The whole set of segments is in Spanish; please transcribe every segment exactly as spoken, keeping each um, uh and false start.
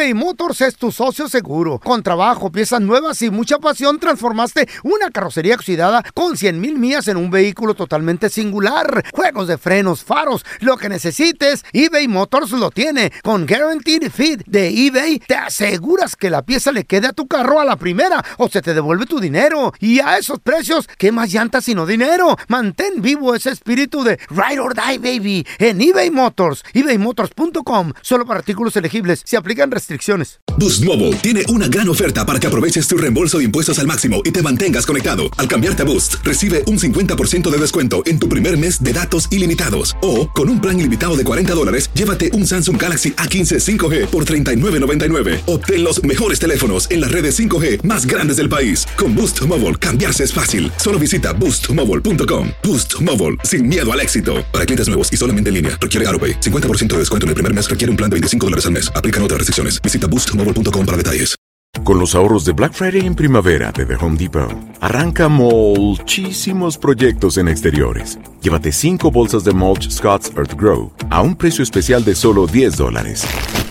eBay Motors es tu socio seguro. Con trabajo, piezas nuevas y mucha pasión, transformaste una carrocería oxidada con cien mil millas en un vehículo totalmente singular. Juegos de frenos, faros, lo que necesites, eBay Motors lo tiene. Con Guaranteed Fit de eBay, te aseguras que la pieza le quede a tu carro a la primera o se te devuelve tu dinero. Y a esos precios, ¿qué más llantas sino dinero? Mantén vivo ese espíritu de Ride or Die, baby, en eBay Motors. ebay motors punto com. Solo para artículos elegibles. Se aplican restricciones. Boost Mobile tiene una gran oferta para que aproveches tu reembolso de impuestos al máximo y te mantengas conectado. Al cambiarte a Boost, recibe un cincuenta por ciento de descuento en tu primer mes de datos ilimitados. O, con un plan ilimitado de cuarenta dólares, llévate un Samsung Galaxy A quince cinco G por treinta y nueve noventa y nueve. Obtén los mejores teléfonos en las redes cinco G más grandes del país. Con Boost Mobile, cambiarse es fácil. Solo visita boost mobile punto com. Boost Mobile, sin miedo al éxito. Para clientes nuevos y solamente en línea, requiere AutoPay. cincuenta por ciento de descuento en el primer mes requiere un plan de veinticinco dólares al mes. Aplican otras restricciones. Visita boost mobile punto com para detalles. Con los ahorros de Black Friday en primavera de The Home Depot, arranca muchísimos proyectos en exteriores. Llévate cinco bolsas de mulch Scott's Earth Grow a un precio especial de solo diez dólares.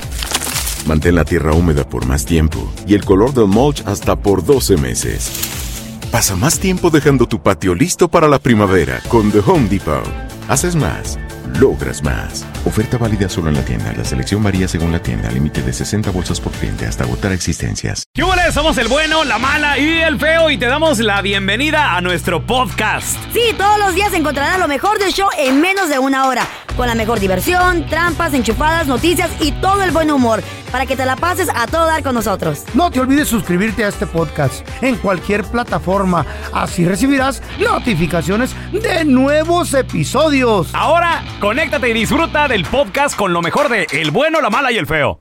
Mantén la tierra húmeda por más tiempo y el color del mulch hasta por doce meses. Pasa más tiempo dejando tu patio listo para la primavera con The Home Depot. Haces más, logras más. Oferta válida solo en la tienda. La selección varía según la tienda. Límite de sesenta bolsas por cliente hasta agotar existencias. ¿Qué hubo? Somos el bueno, la mala y el feo y te damos la bienvenida a nuestro podcast. Sí, todos los días encontrarás lo mejor del show en menos de una hora. Con la mejor diversión, trampas, enchufadas, noticias y todo el buen humor. Para que te la pases a todo dar con nosotros. No te olvides suscribirte a este podcast en cualquier plataforma. Así recibirás notificaciones de nuevos episodios. Ahora, conéctate y disfruta del podcast con lo mejor de El bueno, la mala y el feo.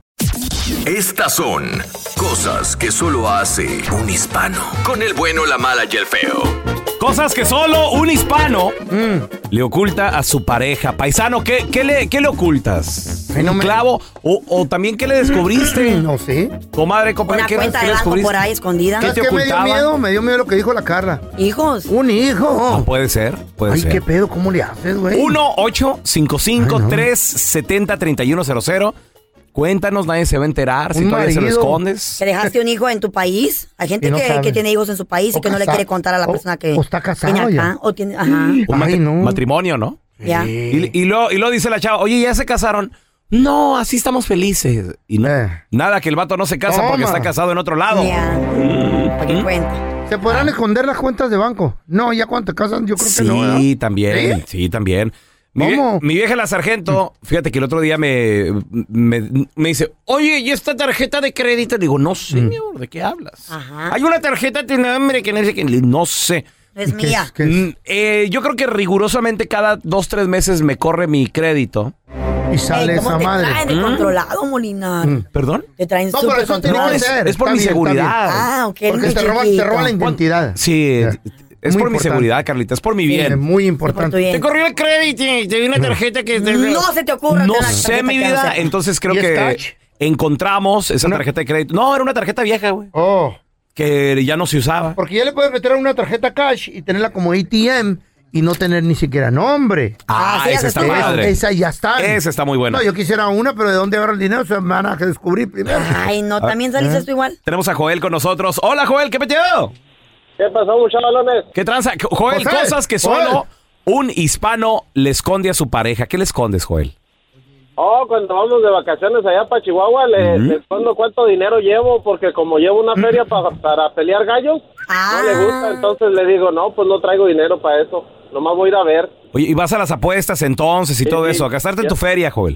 Estas son cosas que solo hace un hispano. Con el bueno, la mala y el feo. Cosas que solo un hispano mm. le oculta a su pareja. Paisano, ¿qué, qué, le, qué le ocultas? Ay, no ¿Un me... clavo? O, ¿O también qué le descubriste? No sé. Comadre, compadre, Una ¿qué, cuenta ¿qué de le banco descubriste? por ahí escondida. ¿Qué te ¿Qué me dio ocultaban? miedo? Me dio miedo lo que dijo la Carla. Hijos. Un hijo. No, puede ser, puede Ay, ser. qué pedo, ¿cómo le haces, güey? uno ocho cinco cinco tres siete cero tres uno cero cero. Cuéntanos, nadie se va a enterar si Un todavía se lo marido. escondes. ¿Que dejaste un hijo en tu país? Hay gente Y no que, sabe. que tiene hijos en su país O y que no le casa- quiere contar a la o- persona que o está casado tiene acá. ya. O tiene, ajá. Un Ay, matri- no. matrimonio, ¿no? Ya. Y, y, luego, y luego dice la chava, oye, ¿ya se casaron? No, así estamos felices. Y no, Eh. nada, que el vato no se casa porque Toma. está casado en otro lado. Ya. Para que cuente. ¿Se podrán esconder las cuentas de banco? No, ya cuando te casan, yo creo Sí, que no, ¿verdad? también, ¿Sí? sí, también. Mi, vie- ¿Cómo? mi vieja la sargento, fíjate que el otro día me, me, me dice, oye, ¿y esta tarjeta de crédito? Le digo, no sé, mi amor, ¿de qué hablas? Ajá. Hay una tarjeta de nombre que no sé qué. Le digo, no sé. Es ¿Qué mía. es? ¿Qué es? Mm, eh, yo creo que rigurosamente cada dos, tres meses me corre mi crédito. Y sale Ey, ¿cómo esa te madre. traen de controlado, Molina? ¿Perdón? Te traen No, pero súper eso tiene controlado. que es- ser. es por Está mi bien, está seguridad. bien. Ah, ok. Porque muy te roban, te chiquito. roban la identidad. Sí, Ya. es Muy por mi importante. seguridad, Carlita, es por mi Es bien. muy Sí, por tu importante. bien. Te corrió el crédito y te di una tarjeta que... te- No se te ocurra. No tener una sé, tarjeta mi que no vida, sepa. entonces creo ¿Y es que touch? encontramos esa Una- tarjeta de crédito. No, era una tarjeta vieja, güey, Oh, que ya no se usaba. porque ya le puedes meter a una tarjeta cash y tenerla como A T M y no tener ni siquiera nombre. Ah, Ah, sí, esa esa está está buena. padre. Esa ya está. Esa está muy buena. No, yo quisiera una, pero ¿de dónde agarro el dinero? Se van a descubrir primero. Ay, no, también saliste esto igual. Tenemos a Joel con nosotros. Hola, Joel, ¿qué peteo? ¿Qué pasó, muchachos? ¿Qué tranza? Joel, José, cosas que Joel. solo un hispano le esconde a su pareja. ¿Qué le escondes, Joel? Oh, cuando vamos de vacaciones allá para Chihuahua, le, Ujú. le escondo cuánto dinero llevo, porque como llevo una feria pa- para pelear gallos, Ah. no le gusta, entonces le digo, no, pues no traigo dinero para eso, nomás voy a ir a ver. Oye, y vas a las apuestas entonces y Sí, todo sí. eso, a gastarte en tu Ya. feria, Joel.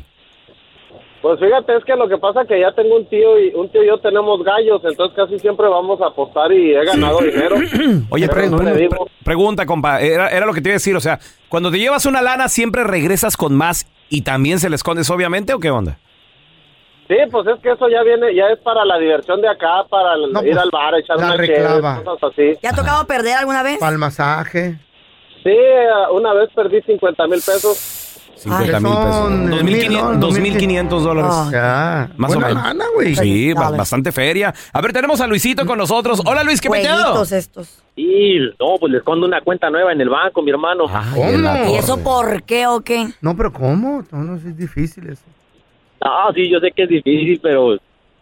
Pues fíjate, es que lo que pasa es que ya tengo un tío y un tío y yo tenemos gallos, entonces casi siempre vamos a apostar y he ganado dinero. Oye, Pero pre- no pre- le digo. pre- pregunta, compa, era, era lo que te iba a decir, o sea, cuando te llevas una lana, ¿siempre regresas con más y también se le escondes, obviamente, o qué onda? Sí, pues es que eso ya viene, ya es para la diversión de acá, para No, ir pues, al bar, echar la una reclama. cheve, cosas así. ¿Te ha tocado perder alguna vez? Para el masaje. Sí, una vez perdí cincuenta mil pesos. cincuenta mil pesos. son, dos eh, mil mil, quinientos ¿no? dos mil quinientos dólares. Ah. Ya. Más o Buena menos. lana, güey. Sí, ba- Dale. bastante feria. A ver, tenemos a Luisito con nosotros. Hola, Luis, ¿qué peteado? Jueguitos estos. Y no, pues le escondo una cuenta nueva en el banco, mi hermano. Ay, ¿Cómo? en la ¿Y eso torre. por qué o qué? No, pero ¿cómo? No, no, es difícil eso. Ah, sí, yo sé que es difícil, pero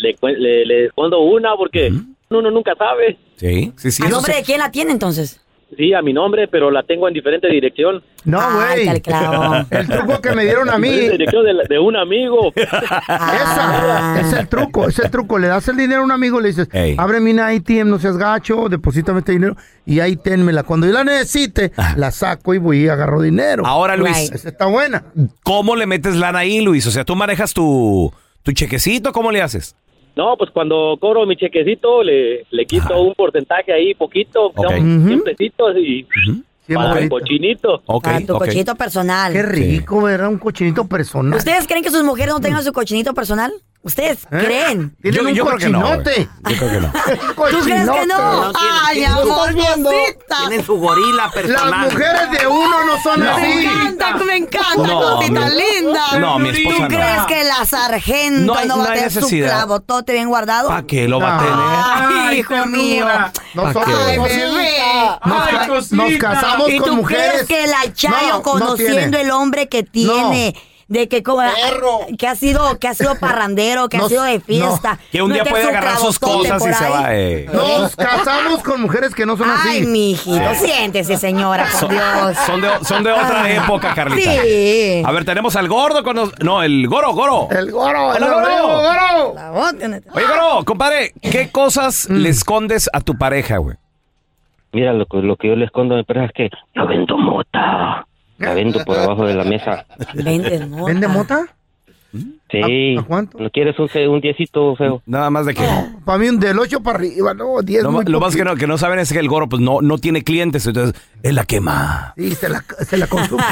le, le, le escondo una porque uh-huh. uno nunca sabe. Sí, sí, sí. ¿A nombre de quién la tiene entonces? Sí, a mi nombre, pero la tengo en diferente dirección. No, güey. El truco que me dieron a mí. En dirección de, de un amigo. Esa, es el truco, es el truco. Le das el dinero a un amigo, le dices, hey. ábreme una A T M, no seas gacho, deposítame este dinero y ahí ténmela. Cuando yo la necesite, ah. la saco y voy y agarro dinero. Ahora, Luis. Right. Esa está buena. ¿Cómo le metes lana ahí, Luis? O sea, ¿tú manejas tu, tu chequecito? ¿Cómo le haces? No, pues cuando cobro mi chequecito, le, le quito ah. un porcentaje ahí, poquito, okay. uh-huh. cien pesitos y uh-huh. para el cochinito. Okay, para tu okay. cochinito personal. Qué rico, sí. ¿verdad? Un cochinito personal. ¿Ustedes creen que sus mujeres no tengan su cochinito personal? ¿Ustedes ¿Eh? creen? Yo, yo creo que no. Yo creo que no. ¿Tú crees que no? Ay, amor, tienen su gorila personal. Las mujeres de uno no son no. así. Me encanta, me encanta, no, cosita mi, linda. No, mi esposa ¿Tú no. crees que la sargento no, hay, no va no a tener su clavotote bien guardado? ¿Para qué lo va a tener? Ay, hijo mío. Nosotros, Ay, bebé. Nos, Ay, nos casamos con tú mujeres. ¿Crees que la Chayo, no, conociendo no el hombre que tiene... No. De que, como, que ha sido que ha sido parrandero, que no, ha sido de fiesta. No. Que un no día puede agarrar sus cosas y se va. Eh. Nos casamos con mujeres que no son Ay, así. Ay, mijito, eh. siéntese, señora, por son, Dios. Son de, son de otra Ay. época, Carlita. Sí. A ver, tenemos al gordo con los... No, el goro, goro. El goro, Hola, el goro, goro. La bote, Oye, goro, compadre, ¿qué cosas mm. le escondes a tu pareja, güey? Mira, lo, lo que yo le escondo a mi pareja es que yo vendo mota. La vendo por abajo de la mesa. ¿Vendes mota? ¿Vende mota? Sí. ¿A, ¿A cuánto? ¿No quieres un, un diecito feo? Nada más de que... No, para mí un del ocho para arriba, no, diez. No, lo más que no, que no saben es que el goro pues no, no tiene clientes, entonces él la quema. Sí, se la, se la consume.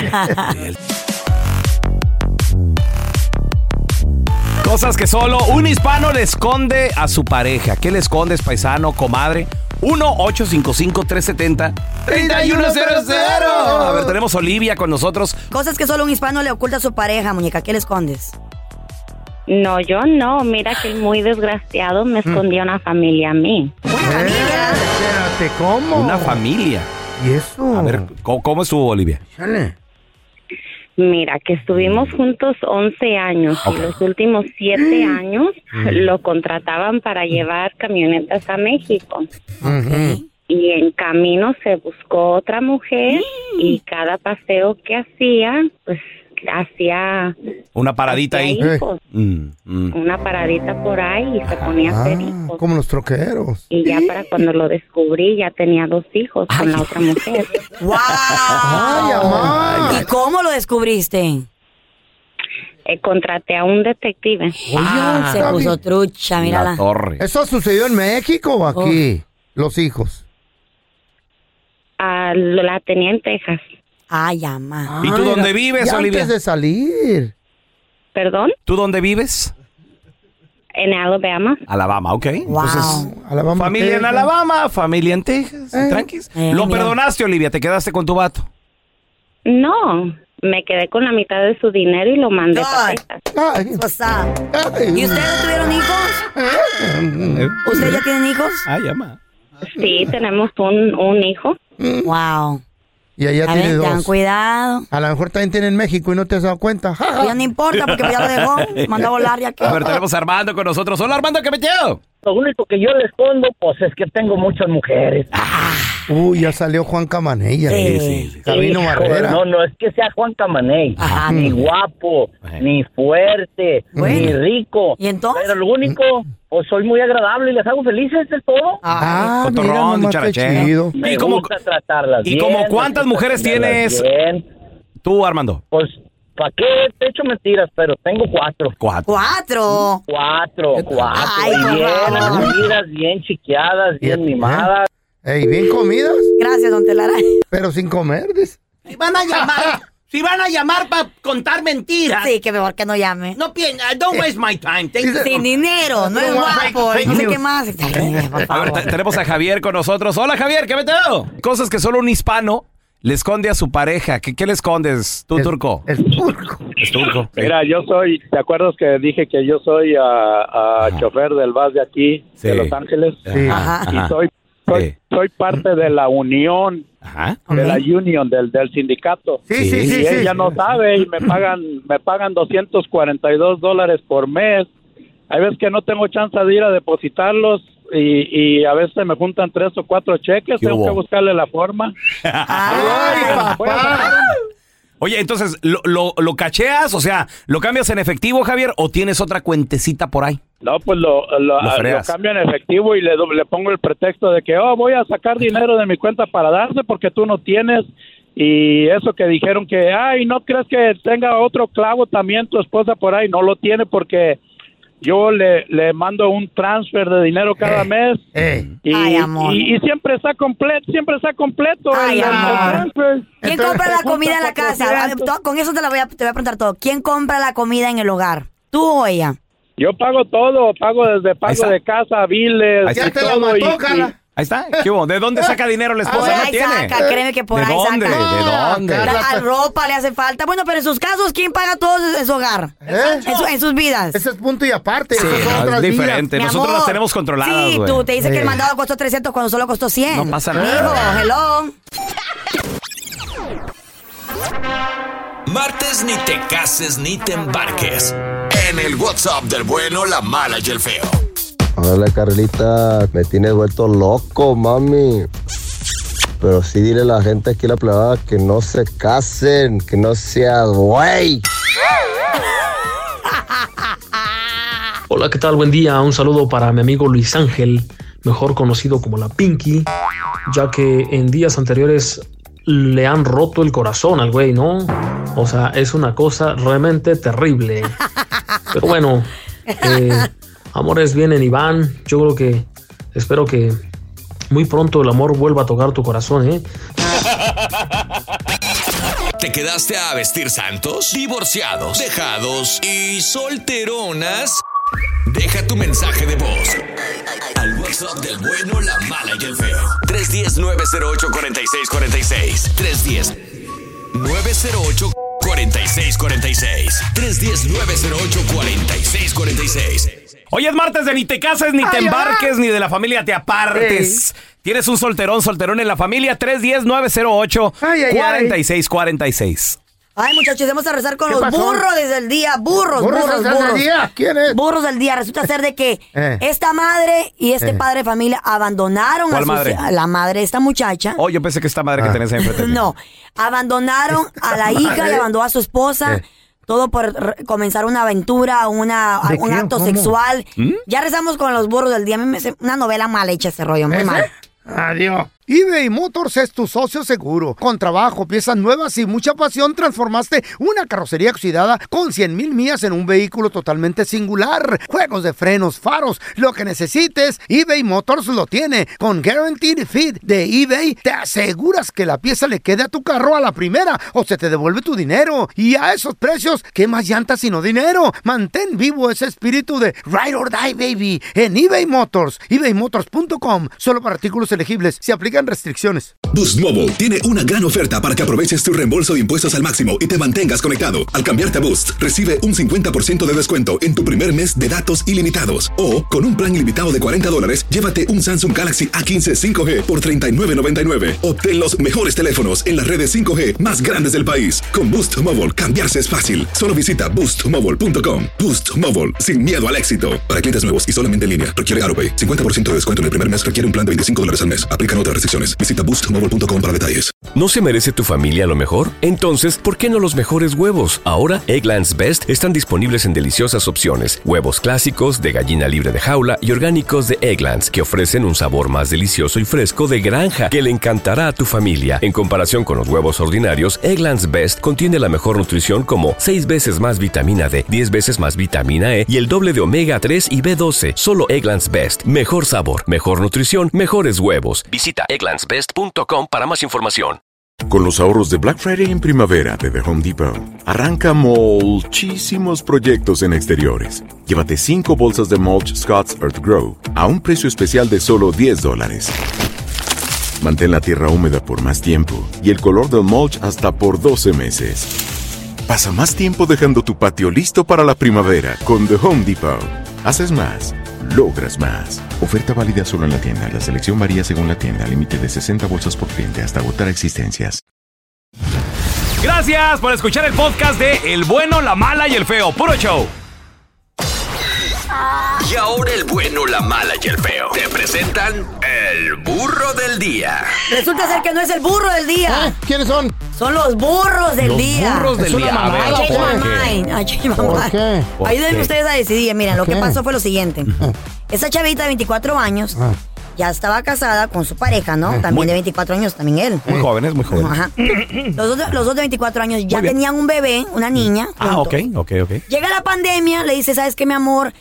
Cosas que solo un hispano le esconde a su pareja. ¿Qué le escondes, paisano, comadre? uno ocho cinco cinco, tres siete cero, tres uno cero cero. A ver, tenemos a Olivia con nosotros. Cosas que solo un hispano le oculta a su pareja, muñeca. ¿Qué le escondes? No, yo no. Mira que el muy desgraciado me escondió una familia a mí. ¿Una familia? Espérate, ¿cómo? Una familia. ¿Y eso? A ver, ¿cómo, cómo estuvo, Olivia? Chale. Mira, que estuvimos juntos once años okay. y los últimos siete años mm. lo contrataban para llevar camionetas a México. Okay. Y en camino se buscó otra mujer mm. y cada paseo que hacía, pues hacía... Una paradita hacía ahí. Hijos. Mm, mm. Una paradita por ahí y se ponía a hacer ah, hijos. Como los troqueros. Y ya para cuando lo descubrí ya tenía dos hijos Ay. con la otra mujer. ¡Wow! ¡Ay, amá! ¿Y cómo lo descubriste? Eh, contraté a un detective. Ah, se puso trucha, mírala. La torre. ¿Eso sucedió en México o aquí? Oh. Los hijos. Ah, la tenía en Texas. Ay, amá. ¿Y tú dónde vives, ya Olivia? Antes de salir. ¿Perdón? ¿Tú dónde vives? En Alabama. Alabama, ok. Wow. Entonces, Alabama, familia Texas. En Alabama, familia en Texas. Eh. Tranquis. Eh, ¿Lo mira. perdonaste, Olivia? ¿Te quedaste con tu vato? No. Me quedé con la mitad de su dinero y lo mandé para Texas. ¿Y ustedes tuvieron hijos? ¿Ustedes ya tienen hijos? Ay, ama. Sí, tenemos un, un hijo. Wow. Y allá a tiene ver, dos. Ten cuidado. A lo mejor también tiene en México y no te has dado cuenta. Ya no importa porque ya lo dejó. Mandó a volar ya que. A ver, tenemos a Armando con nosotros. Hola, Armando, ¿qué metió? Lo único que yo le escondo, pues, es que tengo muchas mujeres. Ah. Uy, ya salió Juan Camaney. Sí, sí, sí. Sabino Barrera. No, no es que sea Juan Camaney. Ajá. Ni guapo, bueno. ni fuerte, bueno. ni rico. ¿Y entonces? Pero lo único, pues soy muy agradable y les hago felices, es todo. Ah, ah mira, nomás qué chido. Me ¿Y gusta como, tratarlas ¿Y bien. ¿Y como cuántas mujeres tienes bien. tú, Armando? Pues... ¿Para qué te echo mentiras? Pero tengo cuatro. ¿Cuatro? ¿Cuatro? Cuatro, cuatro. Ay, y bien comidas, bien chiqueadas, bien mimadas. Ey, ¿bien comidas? Gracias, don Telaraño. Pero sin comer, dice. Si van a llamar, si van a llamar para contar mentiras. Sí, que mejor que no llame. No piensa, don't waste my time. Sin dinero, no es guapo, no sé qué más. A ver, tenemos a Javier con nosotros. Hola, Javier, ¿qué meteo? Cosas que solo un hispano le esconde a su pareja. ¿Qué, qué le escondes tú, el, turco? El turco. Es turco. Sí. Mira, yo soy, ¿te acuerdas que dije que yo soy uh, uh, chofer del bus de aquí, sí. de Los Ángeles? Sí. Ajá. Y soy, soy, sí. soy parte de la unión, Ajá. de okay. la union, del, del sindicato. Sí, sí, sí. Y sí, ella sí. no sabe y me pagan, me pagan doscientos cuarenta y dos dólares por mes hay veces que no tengo chance de ir a depositarlos y, y a veces me juntan tres o cuatro cheques, tengo que buscarle la forma. ¡Ay, papá! Oye, entonces, ¿lo, lo, ¿lo cacheas? O sea, ¿lo cambias en efectivo, Javier, o tienes otra cuentecita por ahí? No, pues lo, lo, lo, lo cambio en efectivo y le, le pongo el pretexto de que, oh, voy a sacar dinero de mi cuenta para darte porque tú no tienes. Y eso que dijeron que, ay, ¿no crees que tenga otro clavo también tu esposa por ahí? No lo tiene porque yo le, le mando un transfer de dinero cada eh, mes eh. Y, Ay, amor. y, y siempre está completo, siempre está completo. Ay, el, amor. el transfer. ¿Quién Entonces, compra la comida en la casa? Con eso te, la voy a, te voy a preguntar todo. ¿Quién compra la comida en el hogar? ¿Tú o ella? Yo pago todo, pago desde pago de casa, biles, ya te todo. La mató, y, y, ahí está. ¿Qué hubo? ¿De dónde saca dinero la esposa? Por no ahí tiene. saca, créeme que por ¿De ahí dónde? saca. ¿De dónde? La, la ropa le hace falta. Bueno, pero en sus casos, ¿quién paga todo en su hogar? ¿Eh? En, su, en sus vidas. Ese es punto y aparte. Sí, no, es diferente. Vidas. Nosotros las tenemos controladas, Sí, güey. tú te dices eh. que el mandado costó trescientos cuando solo costó cien. No pasa nada. Mijo, hello. Martes ni te cases ni te embarques. En el WhatsApp del bueno, la mala y el feo. Hola, Carlita, me tienes vuelto loco, mami. Pero sí dile a la gente aquí en la plebada que no se casen, que no sea güey. Hola, ¿qué tal? Buen día. Un saludo para mi amigo Luis Ángel, mejor conocido como la Pinky, ya que en días anteriores le han roto el corazón al güey, ¿no? O sea, es una cosa realmente terrible. Pero bueno, eh, amores vienen y van. Yo creo que, espero que muy pronto el amor vuelva a tocar tu corazón, ¿eh? ¿Te quedaste a vestir santos, divorciados, dejados y solteronas? Deja tu mensaje de voz al WhatsApp del bueno, la mala y el feo. tres uno cero, nueve cero ocho, cuatro seis cuatro seis. tres uno cero, nueve cero ocho, cuatro seis cuatro seis. tres uno cero, nueve cero ocho, cuatro seis cuatro seis. Hoy es martes de ni te cases, ni te Ay, embarques, ah. ni de la familia te apartes. Hey. Tienes un solterón, solterón en la familia. tres uno cero, nueve cero ocho, cuatro seis cuatro seis. Ay, muchachos, vamos a rezar con los pasó? burros desde el día. Burros, burros, ¿Burros burros. del día? ¿Quién es? Burros del día. Resulta ser de que eh. esta madre y este eh. padre de familia abandonaron a, sus, madre? a la madre de esta muchacha. Oh, yo pensé que esta madre ah. que tenés ahí enfrente. No, abandonaron a la hija y abandonó a su esposa. Eh. Todo por re- comenzar una aventura, una, un acto ¿Cómo? sexual. ¿Mm? Ya rezamos con los burros del día. A mí me hace una novela mal hecha ese rollo, muy mal. Adiós. eBay Motors es tu socio seguro. Con trabajo, piezas nuevas y mucha pasión, transformaste una carrocería oxidada con cien mil millas en un vehículo totalmente singular. Juegos de frenos, faros, lo que necesites, eBay Motors lo tiene. Con Guaranteed Fit de eBay, te aseguras que la pieza le quede a tu carro a la primera o se te devuelve tu dinero. Y a esos precios, ¿qué más llantas sino dinero? Mantén vivo ese espíritu de Ride or Die, baby, en eBay Motors. eBay Motors punto com. Solo para artículos elegibles. Se aplican restricciones. Boost Mobile tiene una gran oferta para que aproveches tu reembolso de impuestos al máximo y te mantengas conectado. Al cambiarte a Boost, recibe un cincuenta por ciento de descuento en tu primer mes de datos ilimitados. O, con un plan ilimitado de cuarenta dólares, llévate un Samsung Galaxy A quince cinco G por treinta y nueve noventa y nueve. Obtén los mejores teléfonos en las redes cinco G más grandes del país. Con Boost Mobile, cambiarse es fácil. Solo visita boost mobile punto com. Boost Mobile, sin miedo al éxito. Para clientes nuevos y solamente en línea, requiere AutoPay. cincuenta por ciento de descuento en el primer mes requiere un plan de veinticinco dólares al mes. Aplican otras restricciones. Visita boost mobile punto com para detalles. ¿No se merece tu familia lo mejor? Entonces, ¿por qué no los mejores huevos? Ahora, Eggland's Best están disponibles en deliciosas opciones. Huevos clásicos, de gallina libre de jaula y orgánicos de Eggland's, que ofrecen un sabor más delicioso y fresco de granja que le encantará a tu familia. En comparación con los huevos ordinarios, Eggland's Best contiene la mejor nutrición como seis veces más vitamina D, diez veces más vitamina E y el doble de omega tres y B doce. Solo Eggland's Best. Mejor sabor, mejor nutrición, mejores huevos. Visita egglands best punto com para más información. Con los ahorros de Black Friday en primavera de The Home Depot, arranca muchísimos proyectos en exteriores. Llévate cinco bolsas de mulch Scott's Earth Grow a un precio especial de solo diez dólares. Mantén la tierra húmeda por más tiempo y el color del mulch hasta por doce meses. Pasa más tiempo dejando tu patio listo para la primavera con The Home Depot. Haces más, logras más. Oferta válida solo en la tienda. La selección varía según la tienda. Límite de sesenta bolsas por cliente hasta agotar existencias. Gracias por escuchar el podcast de El Bueno, la Mala y el Feo. Puro show. Y ahora el bueno, la mala y el feo te presentan el burro del día. Resulta ser que no es el burro del día. ¿Eh? ¿Quiénes son? Son los burros del los día. Burros del es una día. mamada, I change my mind. I change my ¿Por mind. qué? Ayúdenme ustedes a decidir. Miren, lo que pasó fue lo siguiente. Esa chavita de veinticuatro años Ah. ya estaba casada con su pareja, ¿no? También Muy- de veinticuatro años, también él. Muy jóvenes, muy jóvenes. Ajá. Los dos, los dos de veinticuatro años ya Muy bien. tenían un bebé, una niña. Ah, ok, juntos. ok, ok. Llega la pandemia, le dice, ¿sabes qué, mi amor?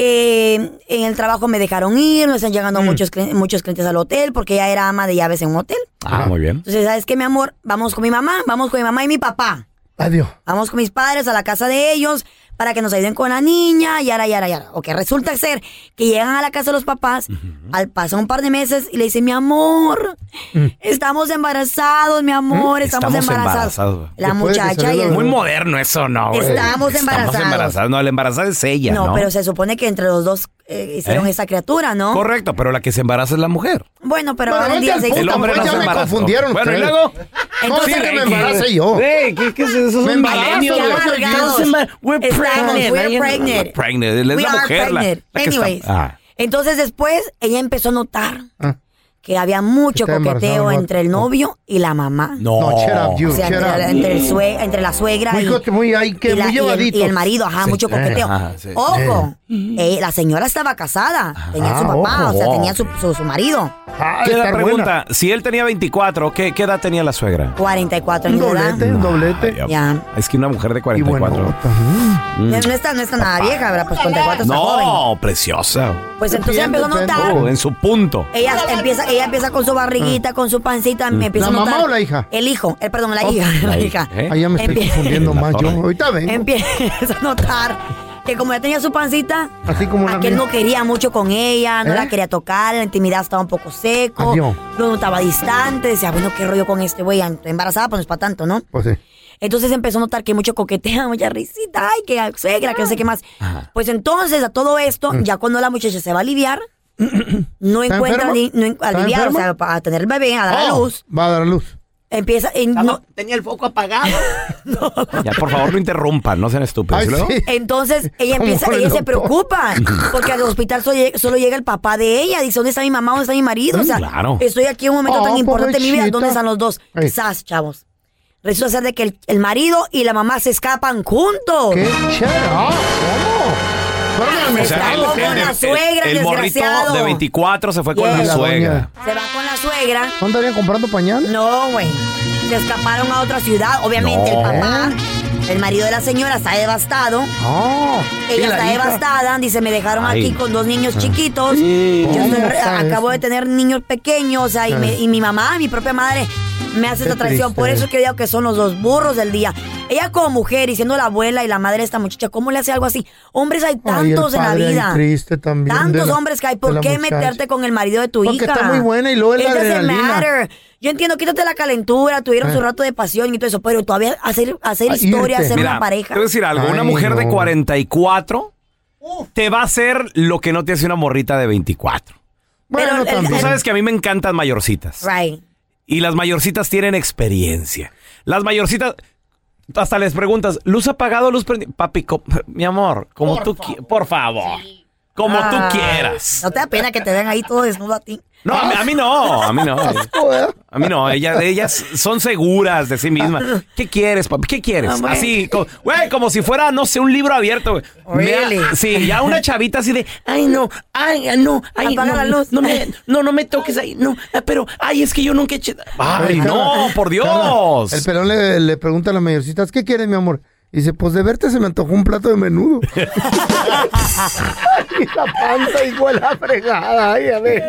Eh, en el trabajo me dejaron ir, no están llegando muchos, cli- muchos clientes al hotel porque ella era ama de llaves en un hotel. Ah, muy bien. Entonces, ¿sabes qué, mi amor? Vamos con mi mamá, vamos con mi mamá y mi papá. Adiós. Vamos con mis padres a la casa de ellos para que nos ayuden con la niña, yara, yara, yara. Ok, resulta ser que llegan a la casa de los papás, al pasar un par de meses y le dicen, mi amor, estamos embarazados, mi amor, estamos, embarazados. La muchacha y el... Muy moderno eso, ¿no? güey? Estamos embarazados. Estamos embarazados. No, la embarazada es ella, ¿no? No, pero se supone que entre los dos eh, hicieron ¿Eh? esa criatura, ¿no? Correcto, pero la que se embaraza es la mujer. Bueno, pero Bueno, ahora en vete día al se punto, El hombre pues, no ya se me embarazó. confundieron Bueno, y ustedes. luego... Entonces, sí que me Ricky, embarace yo. Güey, ¿qué, qué es eso? Es Me un embarazo, milenio. yo güey. soy amargados. Estamos embar- We're Estamos, pregnant. we're Ahí en- pregnant. Pregnant. Es We la are mujer. la- pregnant. la que está- Anyways. Ah. Entonces después ella empezó a notar Ah. que había mucho Está embarazado, coqueteo ¿no? entre el novio y la mamá. No. No, shut up, you, O sea, shut entre, up. la- entre el sue- entre la suegra Muy y, coque- muy ahí, que y la- muy y el, llevadito. y el marido, ajá, Sí. mucho coqueteo. Ajá, sí. Ojo, eh, la señora estaba casada, tenía su Ah, papá, ojo. o sea, tenía su, su, su marido. Ah, ¿Qué edad está pregunta? Si él tenía veinticuatro, ¿qué, ¿qué edad tenía la suegra? cuarenta y cuatro buena. Un años de edad. doblete, un doblete. Ya. Es que una mujer de Y cuarenta y bueno, cuatro. mm. No, no está, no está nada vieja, ¿verdad? Pues cuarenta y cuatro está joven. No, preciosa. Pues entonces Depende, empezó a notar. depende. Oh, en su punto. Ella empieza, ella empieza con su barriguita, con su pancita, me empieza ¿La a notar. mamá o la hija? El hijo, el perdón, la Oh, hija, la, la hija. hija, ¿eh? Ah, ya me estoy Empie- confundiendo La más yo. torre. Ahorita vengo. Empieza a notar que como ya tenía su pancita, Así como la aquel mía. no quería mucho con ella, no ¿Eh? la quería tocar, la intimidad estaba un poco seco, Adiós. lo notaba distante, decía, bueno, qué rollo con este güey, estoy embarazada, pues no es para tanto, ¿no? Pues sí. Entonces empezó a notar que mucho coqueteo, mucha risita, ay, que suegra, que no sé qué más. Pues entonces, a todo esto, ya cuando la muchacha se va a aliviar, no ¿Está encuentra enferma? ni, no en- ¿Está aliviar, o enferma? sea, para tener el bebé, a dar a Oh, luz, Va a dar a luz. empieza, y no, Tenía el foco apagado. Ya, por favor, no interrumpan, no sean estúpidos. Ay, ¿Y luego? sí. entonces ella Como empieza, con el ella se doctor. preocupa, porque al hospital solo llega, solo llega el papá de ella, dice, ¿dónde está mi mamá? ¿Dónde está mi marido? O sea, Claro. estoy aquí en un momento Oh, tan importante de mi vida, pobrecita. ¿dónde están los dos? Ey. Quizás, chavos. Resulta ser de que el, el marido y la mamá se escapan juntos. ¿Qué? Shut up. ¿Cómo? Fueron al O sea, mercado, escapó ¿qué? con la suegra, el morrito desgraciado. de veinticuatro se fue con Yes. la La suegra. Se va con la suegra. ¿No andarían comprando pañales? No, güey. Se escaparon a otra ciudad. Obviamente No. el papá, el marido de la señora está devastado. Oh. ¿Y Ella la está hija? devastada. Dice, me dejaron Ay. aquí con dos niños chiquitos. Sí. Yo ¿Cómo estoy re- está acabo eso? de tener niños pequeños. O sea, y, Ah. me- y mi mamá, mi propia madre, me hace Qué esta traición. Por triste. eso que yo digo que son los dos burros del día. Ella como mujer y siendo la abuela y la madre de esta muchacha, ¿cómo le hace algo así? Hombres hay Ay, el tantos en la padre ahí vida. triste también de Tantos la- hombres que hay. de ¿Por la qué muchacha. meterte con el marido de tu Porque hija? está muy buena y luego es la It doesn't adrenalina. matter. Yo entiendo, quítate la calentura, tuvieron Ah. su rato de pasión y todo eso, pero todavía hacer, hacer Ah, historia, irte. hacer Mira, una pareja. te voy a decir algo. Una Ay, mujer de no. cuarenta y cuatro te va a hacer lo que no te hace una morrita de veinticuatro. Bueno, Pero el- también. Tú sabes que a mí me encantan mayorcitas. Right. Y las mayorcitas tienen experiencia. Las mayorcitas, hasta les preguntas, ¿luz apagado, luz prendida? Papi, co- mi amor, como tú quieras. Por favor. Como tú Ay, quieras. No te da pena que te vean ahí todo desnudo a ti. No, a mí, a mí no, a mí no. A mí no, ella, ellas son seguras de sí mismas. ¿Qué quieres, papi? ¿Qué quieres? Ah, bueno. Así, co- güey, como si fuera, no sé, un libro abierto, güey. Me ha- Really? Sí, ya una chavita así de, ay, no, ay, no, ay, Apaga no, la luz. No, me, no, no me toques ahí, no, ah, pero, ay, es que yo nunca eché... Ay, Carla, no, por Dios. Carla, el pelón le, le pregunta a la mayorcita, ¿qué quieres, mi amor? Y dice, pues de verte se me antojó un plato de menudo. Y la panza igual a fregada. Ay, a ver.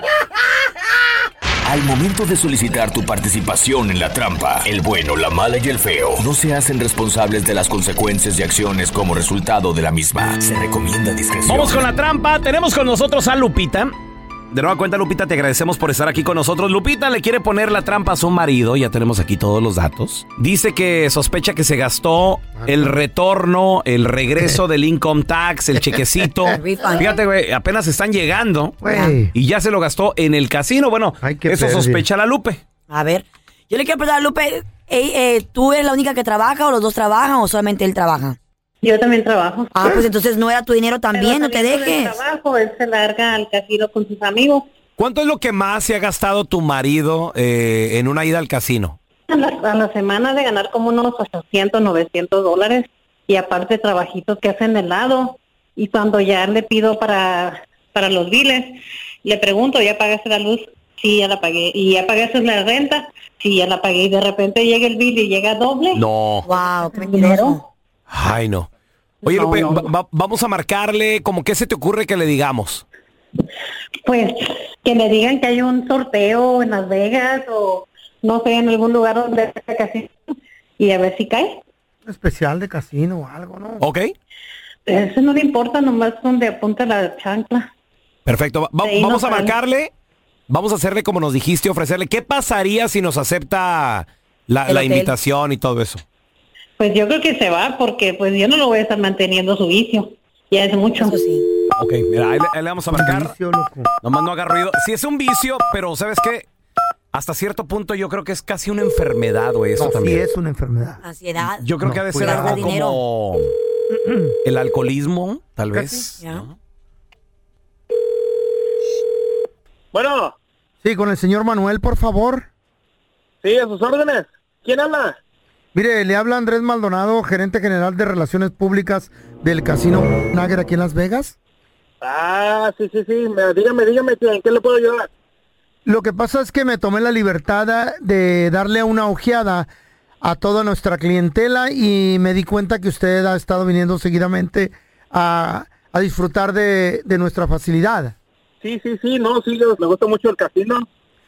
Al momento de solicitar tu participación en la trampa, el bueno, la mala y el feo no se hacen responsables de las consecuencias y acciones como resultado de la misma. Se recomienda discreción. Vamos con la trampa. Tenemos con nosotros a Lupita. De nueva cuenta, Lupita, te agradecemos por estar aquí con nosotros. Lupita le quiere poner la trampa a su marido. Ya tenemos aquí todos los datos. Dice que sospecha que se gastó el retorno, el regreso del income tax, el chequecito. Fíjate, güey, apenas están llegando. Güey. Y ya se lo gastó en el casino. Bueno, qué eso pérdida. sospecha la Lupe. A ver, yo le quiero preguntar a Lupe, ey, eh, ¿tú eres la única que trabaja o los dos trabajan o solamente él trabaja? Yo también trabajo. Ah, pues entonces no era tu dinero también, no te dejes. Del trabajo, él se larga al casino con sus amigos. ¿Cuánto es lo que más se ha gastado tu marido eh, en una ida al casino? A la, a la semana de ganar como unos ochocientos, novecientos dólares. Y aparte trabajitos que hacen de lado. Y cuando ya le pido para, para los biles, le pregunto, ¿ya pagaste la luz? Sí, ya la pagué. ¿Y ya pagaste la renta? Sí, ya la pagué. Y de repente llega el bill y llega doble. No. Wow, qué dinero. Ay, no. Oye, No, Lupe, no, no. va- va- vamos a marcarle, ¿cómo qué se te ocurre que le digamos? Pues que le digan que hay un sorteo en Las Vegas o no sé, en algún lugar donde haya casino y a ver si cae. Especial de casino o algo, ¿no? ¿Ok? Eso no le importa, nomás donde apunta la chancla. Perfecto. Va- va- Sí, vamos no a sale. marcarle, vamos a hacerle como nos dijiste, ofrecerle. ¿Qué pasaría si nos acepta la, El la hotel. invitación y todo eso? Pues yo creo que se va porque pues yo no lo voy a estar manteniendo su vicio. Ya es mucho. Ok, mira, ahí le, ahí le vamos a marcar. Nomás no haga ruido. Sí, es un vicio, pero ¿sabes qué? Hasta cierto punto yo creo que es casi una enfermedad, güey, eso No, sí también. es una enfermedad. Ansiedad. Yo creo No, que ha de ser cuidado. algo Dinero. como el alcoholismo, tal vez. Ya. ¿no? Bueno, Sí, con el señor Manuel, por favor. sí, a sus órdenes. ¿Quién habla? Mire, le habla Andrés Maldonado, gerente general de Relaciones Públicas del Casino Nagger aquí en Las Vegas. Ah, sí, sí, sí. Me- dígame, dígame, ¿en qué le puedo ayudar? Lo que pasa es que me tomé la libertad de darle una ojeada a toda nuestra clientela y me di cuenta que usted ha estado viniendo seguidamente a, a disfrutar de, de nuestra facilidad. Sí, sí, sí, no, sí, yo- me gusta mucho el casino.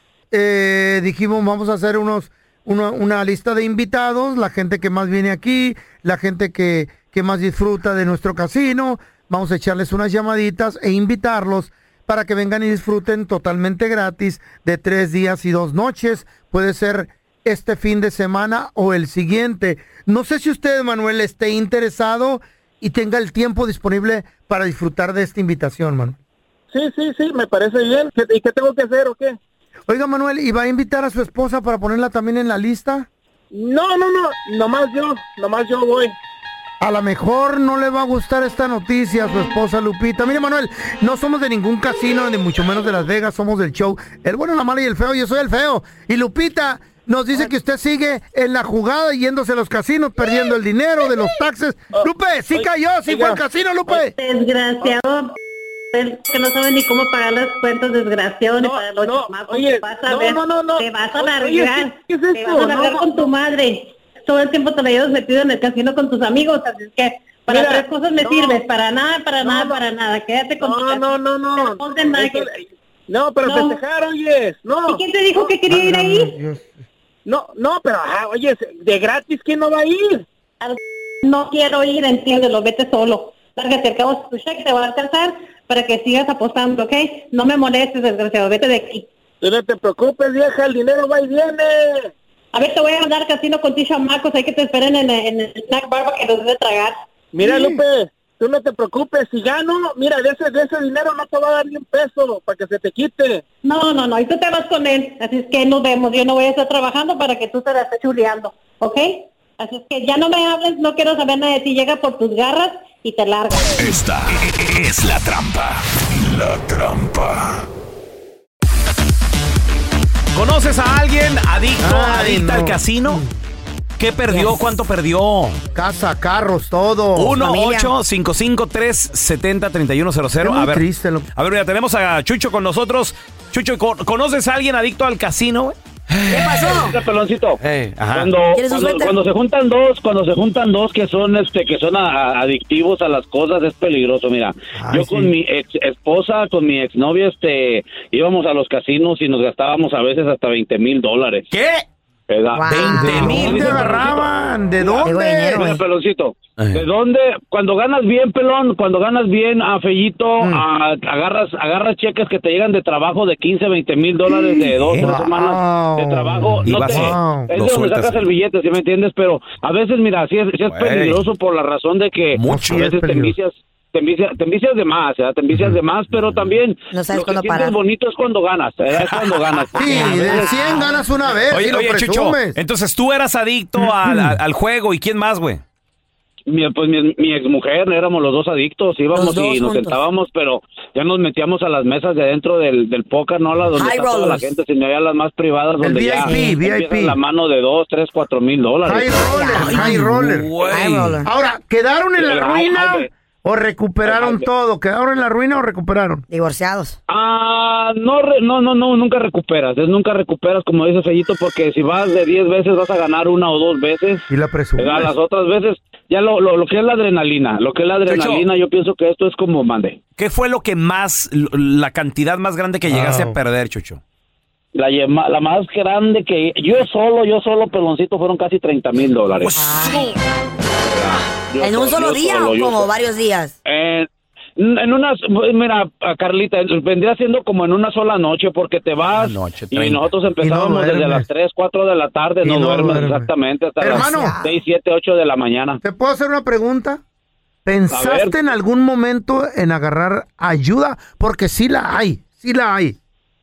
Eh, dijimos, vamos a hacer unos una, una lista de invitados, la gente que más viene aquí, la gente que, que más disfruta de nuestro casino. Vamos a echarles unas llamaditas e invitarlos para que vengan y disfruten totalmente gratis de tres días y dos noches. Puede ser este fin de semana o el siguiente. No sé si usted, Manuel, esté interesado y tenga el tiempo disponible para disfrutar de esta invitación, Manuel. Sí, sí, sí, me parece bien. ¿Qué- ¿Y qué tengo que hacer o qué? Oiga, Manuel, ¿y va a invitar a su esposa para ponerla también en la lista? No, no, no, nomás yo, nomás yo voy. A lo mejor no le va a gustar esta noticia a su esposa Lupita. Mire, Manuel, no somos de ningún casino, ni mucho menos de Las Vegas, somos del show El Bueno, la Mala y el Feo. Yo soy el Feo. Y Lupita nos dice que usted sigue en la jugada, yéndose a los casinos, perdiendo el dinero de los taxes. Lupe, sí cayó, sí fue al casino, Lupe. Desgraciado, que no sabe ni cómo pagar las cuentas, desgraciado, ni para los chamacos. oye, Te vas a no, ver, no, no, no. te vas a Oye, largar, ¿qué- qué es te esto? vas a largar No. con tu madre. Todo el tiempo te la llevas metido en el casino con tus amigos, así es que para Mira, tres cosas me no. sirves, para nada, para No, nada, no. para nada. Quédate con tu No, casino. no, no, no. Ponte Nugget. Eso- No, pero No. festejar, oye, no. ¿Y quién te dijo que quería ir ahí? No, no, pero, ah, oye, de gratis, ¿quién no va a ir? No quiero ir, entiéndelo, vete solo. Lárgate, al cabo tu cheque te va a alcanzar para que sigas apostando, ¿ok? No me molestes, desgraciado, vete de aquí. Tú no te preocupes, vieja, el dinero va y viene. A ver, te voy a mandar casino con tus chamacos, hay que te esperen en, el- en el snack bar para que los dé tragar. Mira, Sí. Lupe, tú no te preocupes, si gano, mira, de ese, de ese dinero no te va a dar ni un peso para que se te quite. No, no, no, y tú te vas con él, así es que nos vemos, yo no voy a estar trabajando para que tú te la estés chuleando, ¿ok? Así es que ya no me hables, no quiero saber nada de ti, llega por tus garras y te largas. Esta es la trampa. La trampa. ¿Conoces a alguien adicto, Ay, adicta no. al casino? ¿Qué perdió? Yes. ¿Cuánto perdió? Casa, carros, todo. uno Familia. ocho cinco cinco tres siete cero tres uno cero cero. Es muy A ver, triste lo- a ver, mira, tenemos a Chucho con nosotros. Chucho, ¿con- ¿conoces a alguien adicto al casino, güey? ¿Qué pasó? Mira, peloncito. ajá. Cuando, ¿Quieres un cuando, suéter? cuando se juntan dos, cuando se juntan dos que son este que son a- a- adictivos a las cosas es peligroso, mira. Ay, Yo sí. con mi ex esposa, con mi exnovia, este íbamos a los casinos y nos gastábamos a veces hasta veinte mil dólares. ¿Qué? ¿Verdad? ¿De dónde agarraban? ¿De dónde? Mira, peloncito, ¿de dónde? Cuando ganas bien, pelón, cuando ganas bien, a Fellito, a- agarras agarras cheques que te llegan de trabajo de quince, veinte mil dólares de dos, tres Wow. semanas de trabajo. Y No vas te, y es lo de donde sueltas. sacas el billete, ¿sí me entiendes? Pero a veces, mira, sí es, sí es Güey. peligroso por la razón de que Mucho. a Sí, es veces te peligroso. envicias, te envicias, te envicias de más, ¿verdad? Te envicias de más, pero también No sabes lo que cuándo sientes parar. bonito es cuando ganas, ¿verdad? Es cuando ganas. Sí, A de veces- cien ganas una vez. Oye, y lo oye Chucho, presumes. entonces tú eras adicto al, al- al juego. ¿Y quién más, güey? mi, pues mi, mi exmujer, éramos los dos adictos, íbamos Los dos y nos juntos. sentábamos, pero ya nos metíamos a las mesas de adentro del, del póker, ¿no? La donde High está toda la rollers. gente, sino ya las más privadas, donde V I P, ya V I P. empiezan la mano de dos, tres, cuatro mil dólares. High roller, high roller. High roller. Ahora, ¿quedaron en la Ay, ruina ay, o recuperaron todo? ¿Quedaron en la ruina o recuperaron? Divorciados. Ah, no, re- no, no, no, nunca recuperas, es nunca recuperas, como dice Fellito, porque si vas de diez veces vas a ganar una o dos veces. Y la presumes. A las otras veces, ya lo, lo, lo que es la adrenalina, lo que es la adrenalina, yo pienso que esto es como mande. ¿Qué fue lo que más, la cantidad más grande que llegaste Wow. a perder, Chucho? La, yema- la más grande que yo solo, yo solo, peloncito, fueron casi treinta mil dólares. Ay. Yo ¿En un solo- solo yo día solo, o yo como solo. varios días? Eh, en unas, mira, Carlita, vendría siendo como en una sola noche, porque te vas noche, y treinta. nosotros Y no empezábamos desde duermes. las tres, cuatro de la tarde, Y no, no duermes duermes. exactamente hasta Hermano. las seis, siete, ocho de la mañana. ¿Te puedo hacer una pregunta? A ¿Pensaste ver. en algún momento en agarrar ayuda? Porque sí la hay, sí la hay.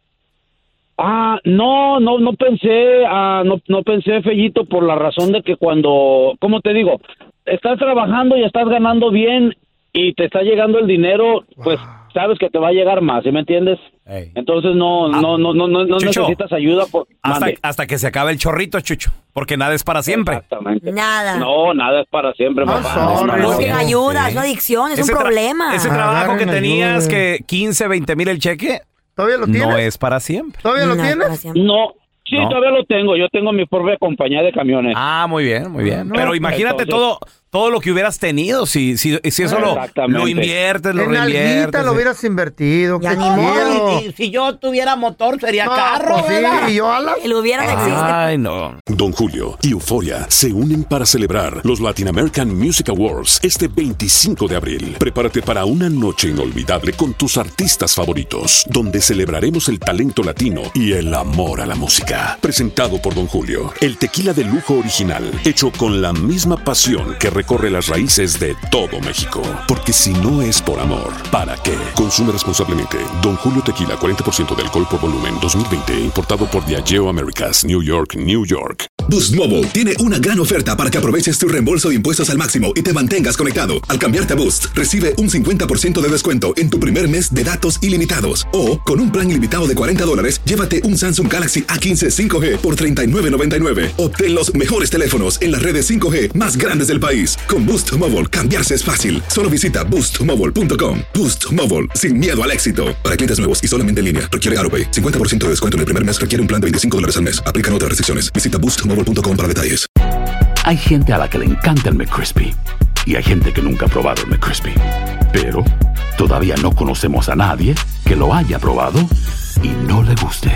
Ah, no, no, no pensé, ah, no, no pensé, Fellito, por la razón de que cuando, ¿cómo te digo? Estás trabajando y estás ganando bien y te está llegando el dinero, pues sabes que te va a llegar más, ¿sí me entiendes? Ey. Entonces no, Ah, no, no, no, no, no Chucho. necesitas ayuda. Por, Hasta, mande. hasta que se acabe el chorrito, Chucho. Porque nada es para siempre. Exactamente. Nada. No, nada es para siempre, Ah, papá. sorry. No, no, no. Busquen ayuda, Sí. es una adicción, es Ese un tra- problema. Ese trabajo que Agarren tenías, ayuda. que quince, veinte mil el cheque, ¿Todavía lo tienes? no es para siempre. ¿Todavía lo No, para tienes? siempre. No, sí, No. todavía lo tengo. Yo tengo mi propia compañía de camiones. Ah, muy bien, muy bien. No, Pero imagínate entonces- todo todo lo que hubieras tenido si, si, si eso lo, Exactamente. lo inviertes, lo En alguita reinviertes. lo hubieras invertido. Ya qué ni modo. chido. Y, y si yo tuviera motor, sería No, carro, pues sí, ¿verdad? y yo alas. El hubiera no existe. Ay, no. Don Julio y Euforia se unen para celebrar los Latin American Music Awards este veinticinco de abril. Prepárate para una noche inolvidable con tus artistas favoritos, donde celebraremos el talento latino y el amor a la música. Presentado por Don Julio, el tequila de lujo original, hecho con la misma pasión que recorre las raíces de todo México. Porque si no es por amor, ¿para qué? Consume responsablemente. Don Julio Tequila, cuarenta por ciento de alcohol por volumen, dos mil veinte, importado por Diageo Americas, New York, New York. Boost Mobile tiene una gran oferta para que aproveches tu reembolso de impuestos al máximo y te mantengas conectado. Al cambiarte a Boost, recibe un cincuenta por ciento de descuento en tu primer mes de datos ilimitados. O, con un plan ilimitado de cuarenta dólares, llévate un Samsung Galaxy A quince cinco G por treinta y nueve noventa y nueve. Obtén los mejores teléfonos en las redes cinco G más grandes del país. Con Boost Mobile, cambiarse es fácil. Solo visita boost mobile punto com. Boost Mobile, sin miedo al éxito. Para clientes nuevos y solamente en línea, requiere AutoPay. cincuenta por ciento de descuento en el primer mes requiere un plan de veinticinco dólares al mes. Aplican otras restricciones. Visita boost mobile punto com para detalles. Hay gente a la que le encanta el McCrispy y hay gente que nunca ha probado el McCrispy. Pero todavía no conocemos a nadie que lo haya probado y no le guste.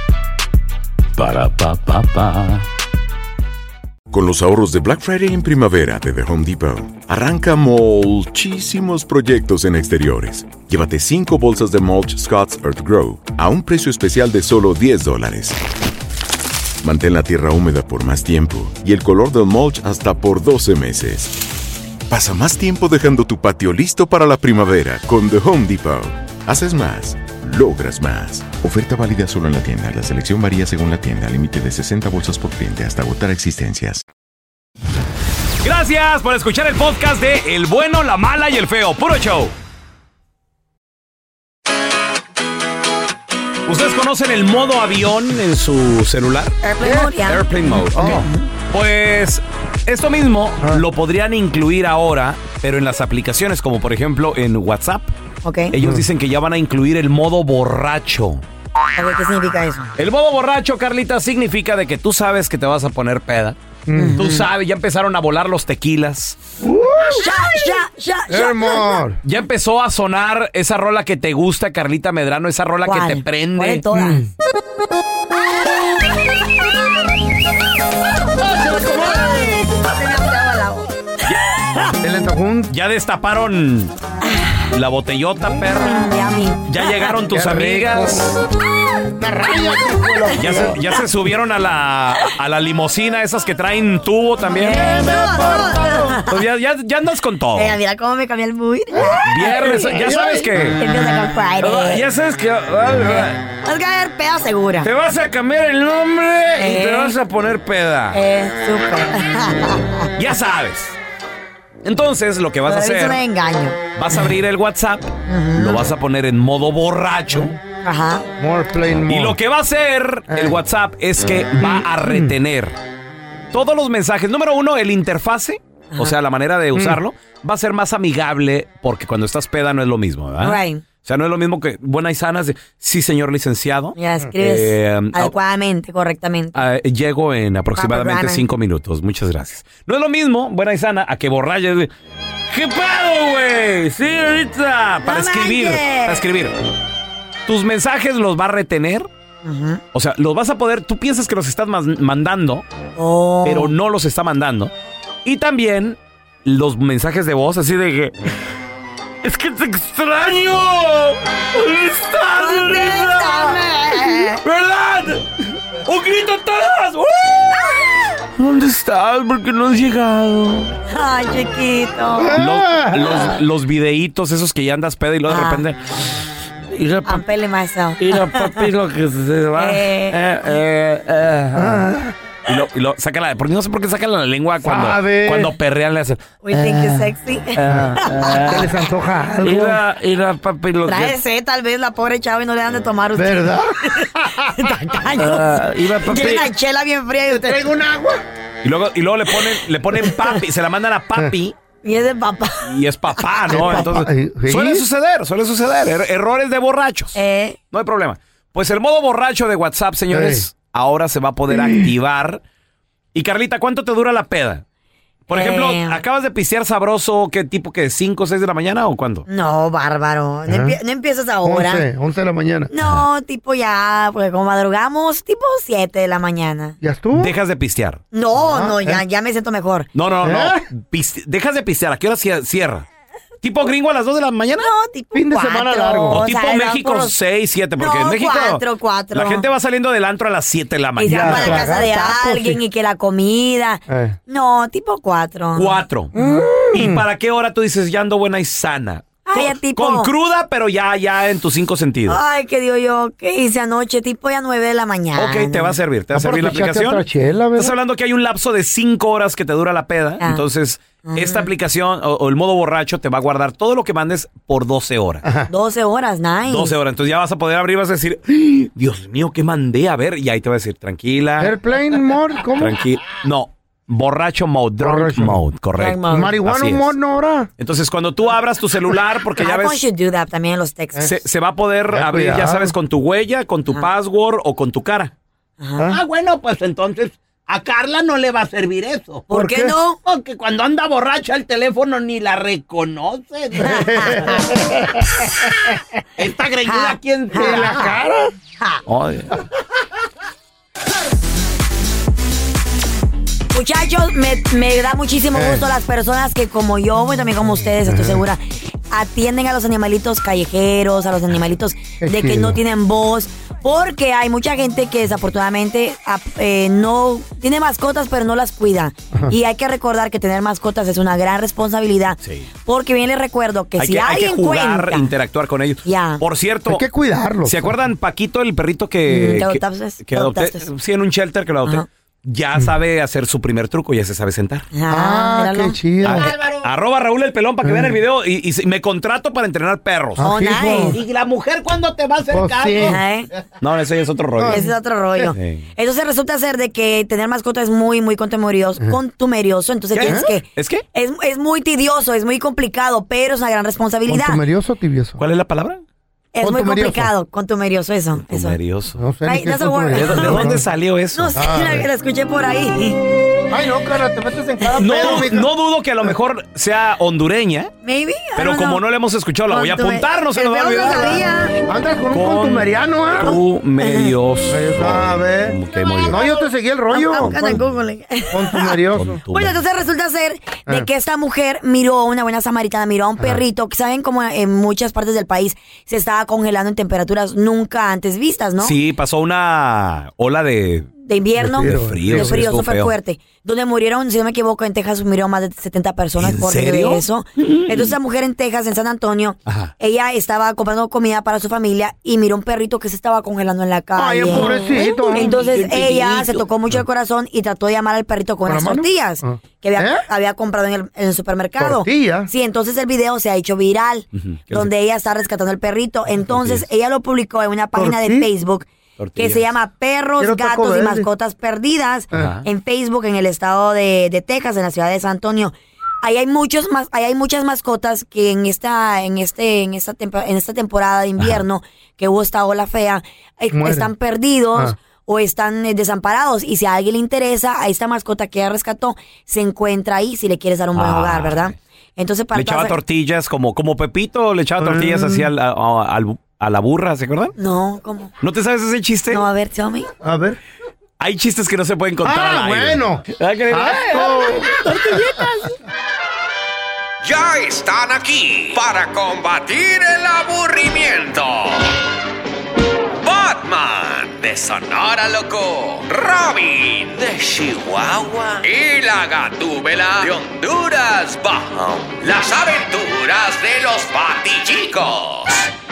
Para pa pa pa. Con los ahorros de Black Friday en primavera de The Home Depot, arranca muchísimos proyectos en exteriores. Llévate cinco bolsas de mulch Scott's Earth Grow a un precio especial de solo diez dólares. Mantén la tierra húmeda por más tiempo y el color del mulch hasta por doce meses. Pasa más tiempo dejando tu patio listo para la primavera con The Home Depot. Haces más, logras más. Oferta válida solo en la tienda. La selección varía según la tienda. Límite de sesenta bolsas por cliente hasta agotar existencias. Gracias por escuchar el podcast de El Bueno, la Mala y el Feo. Puro show. ¿Ustedes conocen el modo avión en su celular? Airplane mode, ya. Airplane mode. ok. Pues esto mismo lo podrían incluir ahora, pero en las aplicaciones, como por ejemplo en WhatsApp. Ok. Ellos dicen que ya van a incluir el modo borracho. A ver, ¿qué significa eso? El modo borracho, Carlita, significa de que tú sabes que te vas a poner peda. Tú sabes, ya empezaron a volar los tequilas. Ya, ya, ya, ya. Hermano. Ya empezó a sonar esa rola que te gusta, Carlita Medrano, esa rola ¿Cuál? que te prende. ¿Cuál de todas? Mm. Se le antojó un- Ya destaparon la botellota, perro. Ya llegaron tus Qué amigas. Una raya, Ya se, ya se subieron a la, a la limusina, esas que traen tubo también. Pues ya, ya, ya andas con todo. Mira, mira cómo me cambié el mood. Viernes, ya sabes que. Empieza con Friday. Ya sabes que. Vas a ver peda segura. Te vas a cambiar el nombre y Eh. te vas a poner peda. Eh, súper. Ya sabes. Entonces, lo que vas a Pero hacer... Es un engaño. Vas a abrir el WhatsApp, uh-huh. lo vas a poner en modo borracho. Ajá. More plain more. Y lo que va a hacer el WhatsApp es que va a retener todos los mensajes. Número uno, el interfase, ajá. o sea, la manera de usarlo, va a ser más amigable porque cuando estás peda no es lo mismo, ¿verdad? Right. O sea, no es lo mismo que buenas y sanas de, sí, señor licenciado. Ya escribes eh, adecuadamente, uh, correctamente. Uh, llego en aproximadamente cinco minutos. Muchas gracias. No es lo mismo, buena y sana, a que borrayas de... ¿Qué pedo, güey? Sí, ahorita. Para no escribir, manches. para escribir. Tus mensajes los va a retener. Uh-huh. O sea, los vas a poder... Tú piensas que los estás mandando, oh. pero no los está mandando. Y también los mensajes de voz, así de que... ¡Es que te extraño! ¿Dónde estás, Contéstame. ¿Verdad? ¡Un grito todas! ¡Uh! ¿Dónde estás? ¿Por qué no has llegado? Ay, chiquito. Los, los, los videitos esos que ya andas pedo y luego ah. de repente... Mira, papi, mira, papi, lo que se va. Eh, eh, eh, eh. Ah. Y lo, y lo saca la, porque no sé por qué sacan la lengua cuando, cuando perrean, le hacen. We think it's sexy. Uh, uh, ¿Se les antoja algo? Mira, mira, papi, lo Trae que... tal vez la pobre chava y no le dan de tomar usted. ¿Verdad? uh, mira, papi. Tiene una chela bien fría y usted. ¿Traigo un agua? Y luego, y luego le ponen, le ponen papi, se la mandan a papi. Y es de papá. Y es papá, ¿no? Entonces, ¿sí? suele suceder, suele suceder. Er- errores de borrachos. Eh. No hay problema. Pues el modo borracho de WhatsApp, señores, eh. ahora se va a poder activar. Y Carlita, ¿cuánto te dura la peda? Por ejemplo, eh. ¿acabas de pistear sabroso? ¿Qué tipo que cinco o seis de la mañana o cuándo? No, bárbaro. No, empie- no empiezas ahora. once, once de la mañana. No, tipo ya, porque como madrugamos, tipo siete de la mañana. ¿Ya estuvo? Dejas de pistear. No, ah, no, ¿eh? ya, ya me siento mejor. No, no, ¿Eh? no. Piste- dejas de pistear. ¿A qué hora cierra? ¿Tipo gringo a las dos de la mañana? No, tipo fin de cuatro, semana largo. O tipo sea, México por... seis, siete, porque no, en México cuatro, cuatro. la gente va saliendo del antro a las siete de la mañana. Y se va a la casa de alguien y que la comida. Eh. No, tipo cuatro. Cuatro. Mm. ¿Y para qué hora tú dices ya ando buena y sana? Ay, con, tipo... con cruda, pero ya, ya en tus cinco sentidos. Ay, ¿qué digo yo? ¿Qué hice anoche? Tipo ya nueve de la mañana. Ok, te va a servir. Te va a servir la aplicación. Chela, Estás hablando que hay un lapso de cinco horas que te dura la peda. Ah. Entonces, uh-huh. esta aplicación o, o el modo borracho te va a guardar todo lo que mandes por doce horas. Ajá. doce horas, nice. doce horas. Entonces ya vas a poder abrir y vas a decir, ¡ay, Dios mío, qué mandé! A ver, y ahí te va a decir, tranquila. Airplane mode, ¿cómo? Tranquila. No. Borracho mode, drunk borracho. mode, correcto. Mode. Marihuana mode, no ahora. Entonces, cuando tú abras tu celular, porque ya ves... should do that, también en los textos. Se, se va a poder ya, abrir, cuidado. Ya sabes, con tu huella, con tu Ajá. password o con tu cara. Ajá. Ah, bueno, pues entonces a Carla no le va a servir eso. ¿Por, ¿Por qué, qué no? Porque cuando anda borracha el teléfono ni la reconoce. Esta greñuda, ¿quién se la cara? Oye. Muchachos, me, me da muchísimo gusto eh. las personas que como yo, y también como ustedes, estoy segura, atienden a los animalitos callejeros, a los animalitos Qué de chido. que no tienen voz, porque hay mucha gente que desafortunadamente eh, no tiene mascotas, pero no las cuida. Ajá. Y hay que recordar que tener mascotas es una gran responsabilidad, sí. porque bien les recuerdo que hay si que, alguien hay que jugar, cuenta, interactuar con ellos. Ya. Por cierto, hay que cuidarlos. ¿Se acuerdan Paquito, el perrito que, mm, que, que, que adopté? Sí, en un shelter que lo adopté. Ajá. Ya sabe hacer su primer truco, ya se sabe sentar. Ah, ah qué chido. A, arroba Raúl el Pelón para que vean el video y, y me contrato para entrenar perros. Oh, nice. ¿Y la mujer cuándo te va a hacer oh, caso? Sí. No, ese es otro rollo. Ese es otro rollo. Sí. Entonces resulta ser de que tener mascota es muy, muy contumerioso. contumerioso entonces ¿Qué? tienes que... ¿Es qué? Es, es muy tidioso, es muy complicado, pero es una gran responsabilidad. ¿Contumerioso o tibioso? ¿Cuál es la palabra? Es muy complicado, contumerioso eso. Contumerioso. No sé Ay, ¿De, ¿De dónde salió eso? No sé, ah, la, la escuché por ahí. Ay, no, cara, te metes en cada no, pedo, no dudo que a lo mejor sea hondureña. Maybe. Pero como no la hemos escuchado, la voy a apuntar, no se nos va a olvidar. Andas con un contumeriano, ¿eh? Contumerioso. A ver. Okay, muy bien. No, yo te seguí el rollo. Contumerioso. Bueno, entonces resulta ser de que esta mujer miró, una buena samaritana, miró a un perrito que saben como en muchas partes del país se estaba congelando en temperaturas nunca antes vistas, ¿no? Sí, pasó una ola de de invierno. De frío. De frío, Sí, súper feo. fuerte. Donde murieron, si no me equivoco, en Texas murieron más de setenta personas ¿En por serio? eso. Entonces, esa mujer en Texas, en San Antonio, Ajá. ella estaba comprando comida para su familia y miró un perrito que se estaba congelando en la calle. Ay, pobrecito. Entonces, Ay, ella pequeñito. se tocó mucho el corazón y trató de llamar al perrito con ¿Con las la mano? tortillas Ah. que había, ¿Eh? había comprado en el, en el supermercado. ¿Tortilla? Sí, entonces el video se ha hecho viral, ¿Qué donde ella está rescatando el perrito. Entonces, Tortillas. ella lo publicó en una página de ¿Tortillas? Facebook que Tortillas. se llama Perros, Quiero taco Gatos y verde. Mascotas Perdidas Ajá. en Facebook en el estado de, de Texas, en la ciudad de San Antonio. Ahí hay muchos más, ahí hay muchas mascotas que en esta, en este, en esta tempo- en esta temporada de invierno que hubo esta ola fea, eh, Mueren. están perdidos. Ah. O están eh, desamparados. Y si a alguien le interesa, a esta mascota que ella rescató, se encuentra ahí si le quieres dar un buen Ah. hogar, ¿verdad? Entonces, para Le echaba todas- tortillas como, como Pepito, le echaba tortillas Mm. así al- a, a- al- a la burra, ¿se acuerdan? No, ¿cómo? ¿No te sabes ese chiste? No, a ver, tell me. A ver. Hay chistes que no se pueden contar Ah, al aire. bueno. Ah, que- Ah, Ya están aquí para combatir el aburrimiento. Batman de Sonora Loco, Robin de Chihuahua y la Gatúbela de Honduras Bajo. Las aventuras de los Batichicos.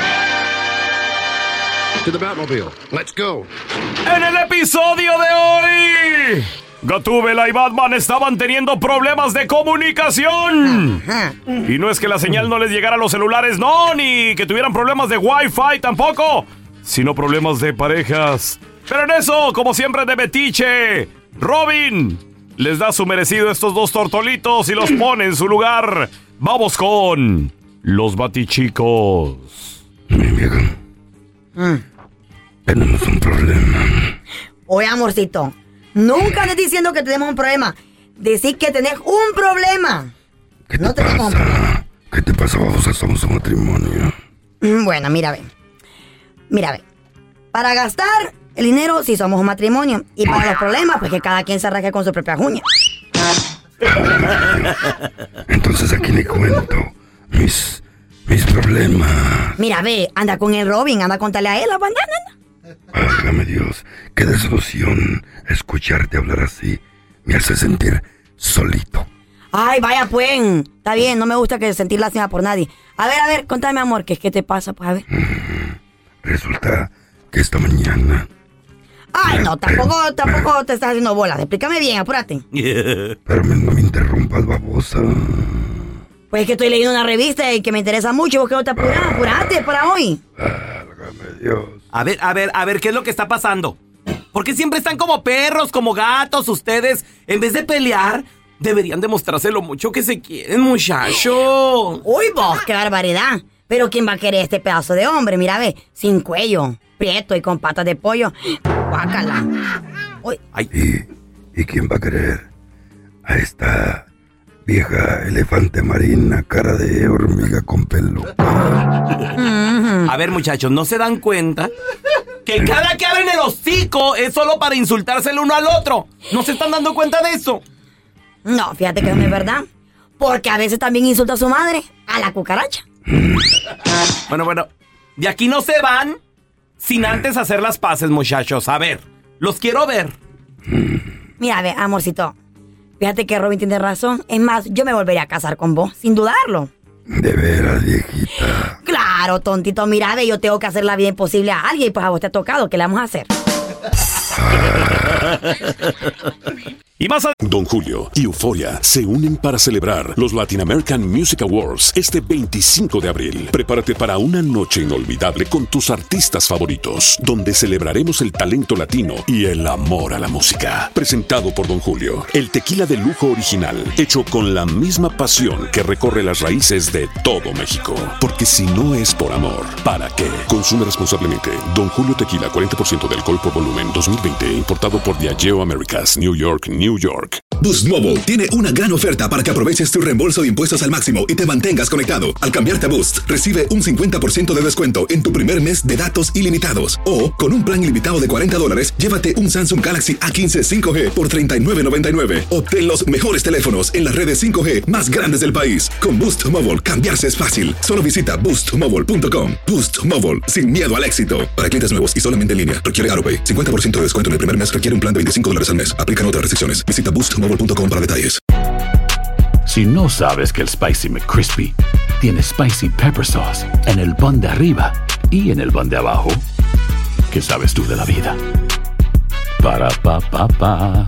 To the Batmobile. Let's go. En el episodio de hoy, Gatúbela y Batman estaban teniendo problemas de comunicación. Y no es que la señal no les llegara a los celulares, no, ni que tuvieran problemas de Wi-Fi tampoco, sino problemas de parejas. Pero en eso, como siempre de metiche, Robin les da su merecido a estos dos tortolitos y los pone en su lugar. Vamos con los Batichicos. Tenemos un problema. Oye, amorcito, nunca andes diciendo que tenemos un problema. Decir que tenés un problema. ¿Qué No te tenemos un pasa? ¿Qué te pasa? Vamos a somos un matrimonio. Mm, Bueno, mira, ve. Mira, ve. Para gastar el dinero, sí somos un matrimonio. Y para los problemas, pues que cada quien se arranque con su propia uña. Entonces aquí le cuento mis, mis problemas. Mira, ve, anda con el Robin, anda a contarle a él, anda, anda. Válgame Dios, qué desilusión escucharte hablar así. Me hace sentir solito. Ay, vaya, pues. Está bien, no me gusta que sentir lástima por nadie. A ver, a ver, contame, amor, ¿qué, qué te pasa? Pues a ver. Resulta que esta mañana... Ay, no, tampoco, tampoco te estás haciendo bolas. Explícame bien, apúrate. Pero me- no me interrumpas, babosa. Pues es que estoy leyendo una revista y que me interesa mucho. ¿Vos qué no te apuras? Apurate para hoy. A ver, a ver, a ver, ¿qué es lo que está pasando? ¿Por qué siempre están como perros, como gatos ustedes? En vez de pelear, deberían demostrarse lo mucho que se quieren, muchacho. Uy, vos, qué barbaridad. Pero ¿quién va a querer este pedazo de hombre? Mira, ve, sin cuello, prieto y con patas de pollo. Guácala. Uy. ¿Y, ¿Y quién va a querer a esta vieja elefante marina, cara de hormiga con pelo? A ver, muchachos, ¿no se dan cuenta que cada que abren el hocico es solo para insultarse el uno al otro? ¿No se están dando cuenta de eso? No, fíjate que no es verdad. Porque a veces también insulta a su madre, a la cucaracha. Bueno, bueno, de aquí no se van sin antes hacer las paces, muchachos. A ver, los quiero ver. Mira, ve, amorcito. Fíjate que Robin tiene razón. Es más, yo me volvería a casar con vos, sin dudarlo. De veras, viejita. Claro, tontito, mira, ve, yo tengo que hacer la vida imposible a alguien y pues a vos te ha tocado. ¿Qué le vamos a hacer? Y más a... Don Julio y Euforia se unen para celebrar los Latin American Music Awards este veinticinco de abril. Prepárate para una noche inolvidable con tus artistas favoritos, donde celebraremos el talento latino y el amor a la música. Presentado por Don Julio, el tequila de lujo original, hecho con la misma pasión que recorre las raíces de todo México. Porque si no es por amor, ¿para qué? Consume responsablemente. Don Julio Tequila, cuarenta por ciento de alcohol por volumen, dos mil veinte, importado por Diageo Americas, New York, New York. Boost Mobile tiene una gran oferta para que aproveches tu reembolso de impuestos al máximo y te mantengas conectado. Al cambiarte a Boost, recibe un cincuenta por ciento de descuento en tu primer mes de datos ilimitados. O, con un plan ilimitado de cuarenta dólares, llévate un Samsung Galaxy A quince cinco G por treinta y nueve noventa y nueve. Obtén los mejores teléfonos en las redes cinco G más grandes del país. Con Boost Mobile, cambiarse es fácil. Solo visita boost mobile punto com. Boost Mobile, sin miedo al éxito. Para clientes nuevos y solamente en línea, requiere AutoPay. cincuenta por ciento de descuento en el primer mes requiere un plan de veinticinco dólares al mes. Aplican otras restricciones. Visita boost mobile punto com para detalles. Si no sabes que el Spicy McCrispy tiene Spicy Pepper Sauce en el pan de arriba y en el pan de abajo, ¿qué sabes tú de la vida? Para, pa, pa, pa.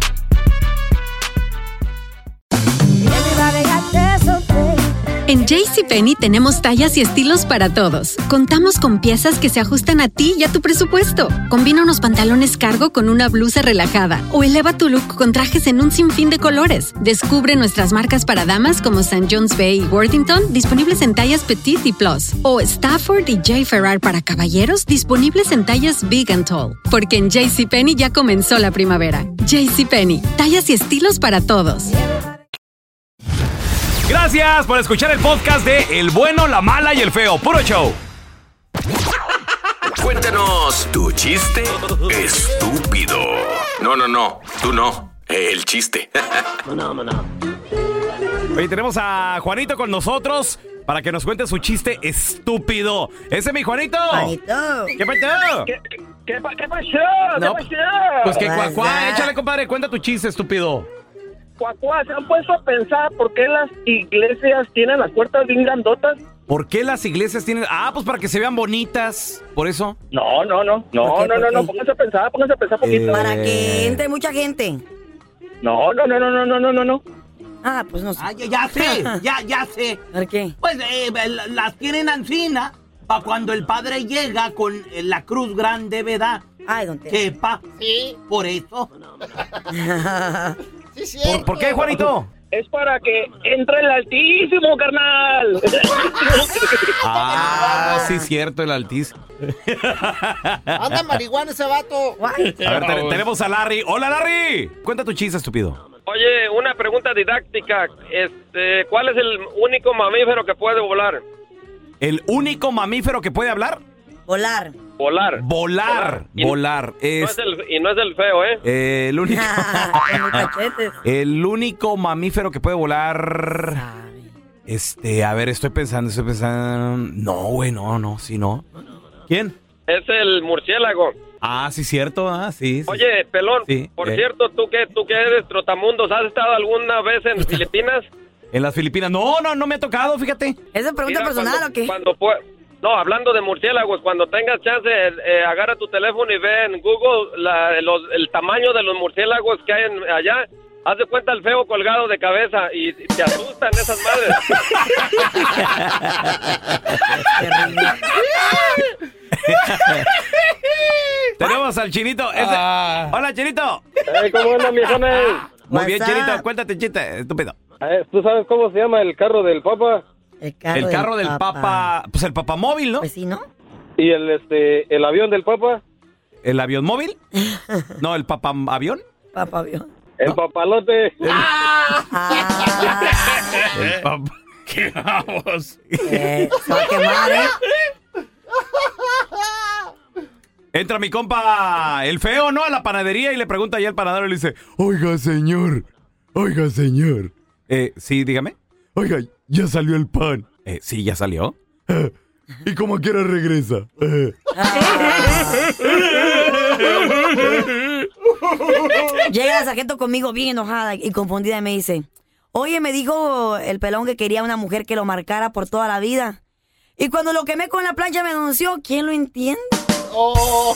En JCPenney tenemos tallas y estilos para todos. Contamos con piezas que se ajustan a ti y a tu presupuesto. Combina unos pantalones cargo con una blusa relajada o eleva tu look con trajes en un sinfín de colores. Descubre nuestras marcas para damas como Saint John's Bay y Worthington, disponibles en tallas Petite y Plus. O Stafford y J. Ferrar para caballeros, disponibles en tallas Big and Tall. Porque en JCPenney ya comenzó la primavera. JCPenney, tallas y estilos para todos. Gracias por escuchar el podcast de El Bueno, la Mala y el Feo. Puro show. Cuéntanos tu chiste estúpido. No, no, no. Tú no. El chiste. Oye, tenemos a Juanito con nosotros para que nos cuente su chiste estúpido. ¿Ese es mi Juanito? Juanito. ¿Qué pasó? ¿Qué, qué, qué pasó? No, ¿Qué pasó? Pues que cuacuá, échale, compadre, cuenta tu chiste estúpido. Cuacuá, ¿se han puesto a pensar por qué las iglesias tienen las puertas bien grandotas? ¿Por qué las iglesias tienen...? Ah, pues para que se vean bonitas, ¿por eso? No, no, no, no, no, no, no, pónganse a pensar, pónganse a pensar poquito. Eh... Para que entre mucha gente. No, no, no, no, no, no, no, no, no. Ah, pues no sé. Ah, ya, ya sé, ya, ya sé. ¿Por qué? Pues eh, las tienen ancina para cuando el padre llega con la cruz grande, ¿verdad? Ay, don Teo. Sepa. Sí. Por eso. Sí, sí. ¿Por, ¿Por qué, Juanito? Es para que entre el Altísimo, carnal. Ah, sí, cierto, el Altísimo. Anda marihuana ese vato. A ver, te, tenemos a Larry. ¡Hola, Larry! Cuenta tu chiste, estúpido. Oye, una pregunta didáctica. Este, ¿cuál es el único mamífero que puede volar? ¿El único mamífero que puede hablar? Volar. Volar. Volar. Y, volar. Es... No es el, y no es el feo, ¿eh? eh el único... el único mamífero que puede volar... Este, a ver, estoy pensando, estoy pensando... No, güey, no, no, sí, no. ¿Quién? Es el murciélago. Ah, sí, cierto, ah, sí. sí. Oye, pelón, sí, por eh. cierto, tú que, tú que eres trotamundos, ¿has estado alguna vez en Filipinas? En las Filipinas, no, no, no me ha tocado, fíjate. ¿Esa pregunta Mira, personal cuando, o qué? Cuando fue... No, hablando de murciélagos, cuando tengas chance, eh, agarra tu teléfono y ve en Google la, los, el tamaño de los murciélagos que hay en, allá. Haz de cuenta el feo colgado de cabeza y, y te asustan esas madres. Tenemos al Chinito. Ese... Ah. Hola, Chinito. Hey, ¿cómo andan, viejones? Muy bien, Chinito. Cuéntate, chiste, estúpido. Eh, ¿Tú sabes cómo se llama el carro del Papa? El carro, el carro del, del papa. papa. Pues el papamóvil, ¿no? Pues sí, ¿no? ¿Y el, este, el avión del Papa? ¿El avión móvil? No, ¿el papa avión? Papa avión. El no. papalote. El, ah. el papa. ¿Qué vamos? Eh, se va a quemar, ¿eh? Entra mi compa, el feo, ¿no? A la panadería y le pregunta ahí al panadero y le dice, oiga, señor, oiga, señor. Eh, sí, dígame. Oiga, ya salió el pan. Eh, sí, ya salió. Eh, y como quiera regresa. Eh. Llega la sargento conmigo bien enojada y confundida y me dice, oye, me dijo el pelón que quería una mujer que lo marcara por toda la vida. Y cuando lo quemé con la plancha me anunció, ¿quién lo entiende? Oh,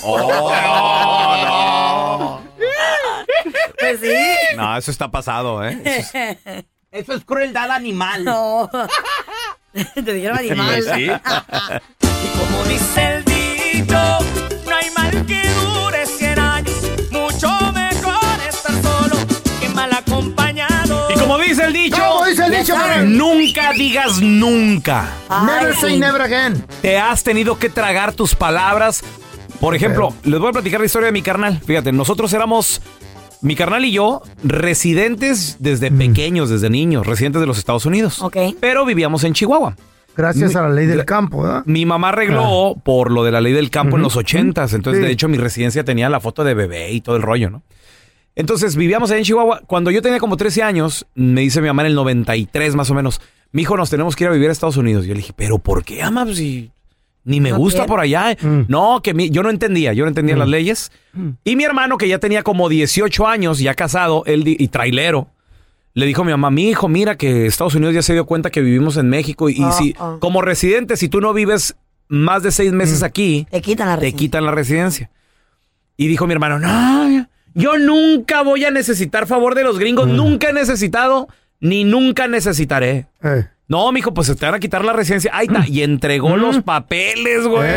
oh no. Pues sí. No, eso está pasado, ¿eh? Eso es, eso es crueldad animal. No. Te dijeron animal. Sí. Y como dice el dicho, no hay mal que dure cien años. Mucho mejor estar solo que mal acompañado. Y como dice el dicho, ¿Cómo dice el dicho, nunca digas nunca. Ay, never say sí. never again. Te has tenido que tragar tus palabras. Por ejemplo, les voy a platicar la historia de mi carnal. Fíjate, nosotros éramos mi carnal y yo, residentes desde pequeños, desde niños, residentes de los Estados Unidos. Ok. Pero vivíamos en Chihuahua. Gracias Mi- a la ley del gra- campo, ¿verdad? Mi mamá arregló por lo de la ley del campo en Ujú. los ochentas. Entonces, Sí. de hecho, mi residencia tenía la foto de bebé y todo el rollo, ¿no? Entonces, vivíamos ahí en Chihuahua. Cuando yo tenía como trece años, me dice mi mamá en el noventa y tres más o menos, mi hijo, nos tenemos que ir a vivir a Estados Unidos. Yo le dije, ¿pero por qué, ama? Pues, si ni me No gusta quiero. por allá. No, que mi- yo no entendía, yo no entendía las leyes. Y mi hermano, que ya tenía como dieciocho años, ya casado, él di- y trailero, le dijo a mi mamá, mi hijo, mira que Estados Unidos ya se dio cuenta que vivimos en México y, y Ah, si ah. como residente, si tú no vives más de seis meses aquí, Te quitan la te residencia. quitan la residencia. Y dijo mi hermano, no, yo nunca voy a necesitar favor de los gringos, nunca he necesitado, ni nunca necesitaré. Eh. No, mijo, pues se te van a quitar la residencia. Ahí está. Y entregó los papeles, güey.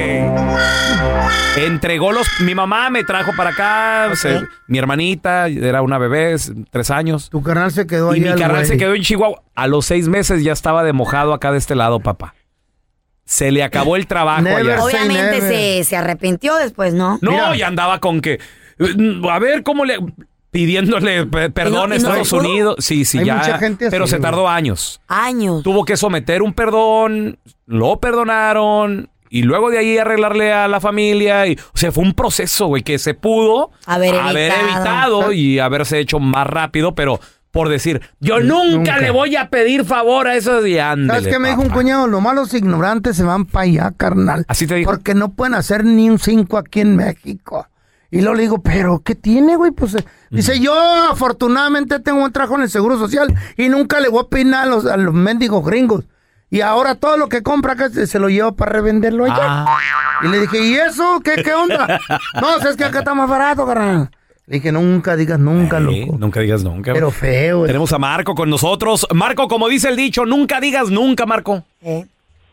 Entregó los... Mi mamá me trajo para acá. se- mi hermanita era una bebé, s- tres años. Tu carnal se quedó Y allá. mi el carnal güey. se quedó en Chihuahua. A los seis meses ya estaba de mojado acá de este lado, papá. Se le acabó el trabajo Never allá. say Obviamente never. se, se arrepintió después, ¿no? No, Mira. y andaba con que... eh, A ver, ¿cómo le...? Pidiéndole pe- perdón a y no Estados pudo? Unidos. Sí, sí, Hay ya. mucha gente así, pero se güey. tardó años. Años. Tuvo que someter un perdón, lo perdonaron y luego de ahí arreglarle a la familia. Y, o sea, fue un proceso, güey, que se pudo Haber evitado. evitado. y haberse hecho más rápido, pero por decir, yo nunca, Nunca. le voy a pedir favor a esos y ándele, ¿Sabes qué me dijo un papá. cuñado? Los malos ignorantes se van para allá, carnal. Así te dijo. Porque no pueden hacer ni un cinco aquí en México. Y luego le digo, ¿pero qué tiene, güey? Pues eh, dice, yo afortunadamente tengo un trabajo en el Seguro Social y nunca le voy a pedir nada a los, a los mendigos gringos. Y ahora todo lo que compra acá se, se lo lleva para revenderlo allá. Ah. Y le dije, ¿y eso? ¿Qué, qué onda? No, es que acá está más barato, carnal. Le dije, nunca digas nunca, Sí, loco. nunca digas nunca. Pero güey. feo, güey. Tenemos a Marco con nosotros. Marco, como dice el dicho, nunca digas nunca, Marco. Eh.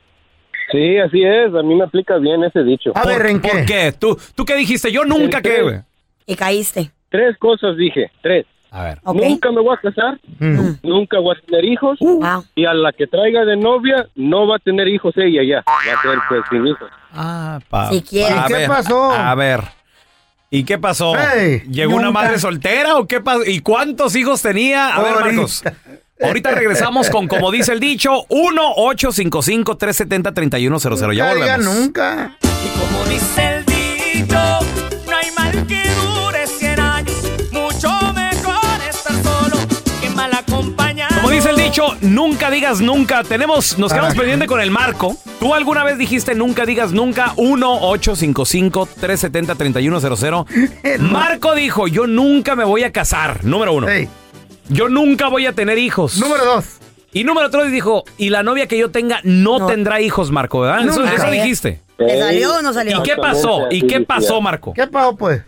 Sí, así es. A mí me aplica bien ese dicho. A ver, ¿en ¿Por qué? qué? ¿Tú, ¿Tú qué dijiste? Yo nunca ¿En qué, qué? güey. Y caíste. Tres cosas dije. Tres. A ver. Ok. Nunca me voy a casar. Mm. Nunca voy a tener hijos. Wow. Y a la que traiga de novia, no va a tener hijos ella ya. Va a ser pues sin hijos. Ah, pa. Si quieres. A ¿Y qué ver, pasó? A ver. ¿Y qué pasó? Ey, ¿Llegó una nunca. madre soltera o qué pasó? ¿Y cuántos hijos tenía? A ver, Ahorita. Marcos. Ahorita regresamos con, como dice el dicho, uno ocho cinco cinco, tres siete cero, tres uno cero cero. Ya Nunca diga volvemos. nunca. Y como dice el dicho, no hay mal que dure cien años. Mucho mejor estar solo que mal acompañado. Como dice el dicho, nunca digas nunca. Tenemos, nos quedamos Ah. pendiente con el Marco. ¿Tú alguna vez dijiste nunca digas nunca? uno ocho cinco cinco, tres siete cero, tres uno cero cero. Marco dijo, yo nunca me voy a casar. Número uno. Ey, Yo nunca voy a tener hijos. número dos. Y número tres dijo, y la novia que yo tenga no, No. tendrá hijos, Marco, ¿verdad? Eso, Nunca. eso dijiste. ¿Le salió o no salió? ¿Y qué pasó? ¿Y qué pasó, Marco? ¿Qué pasó, pues?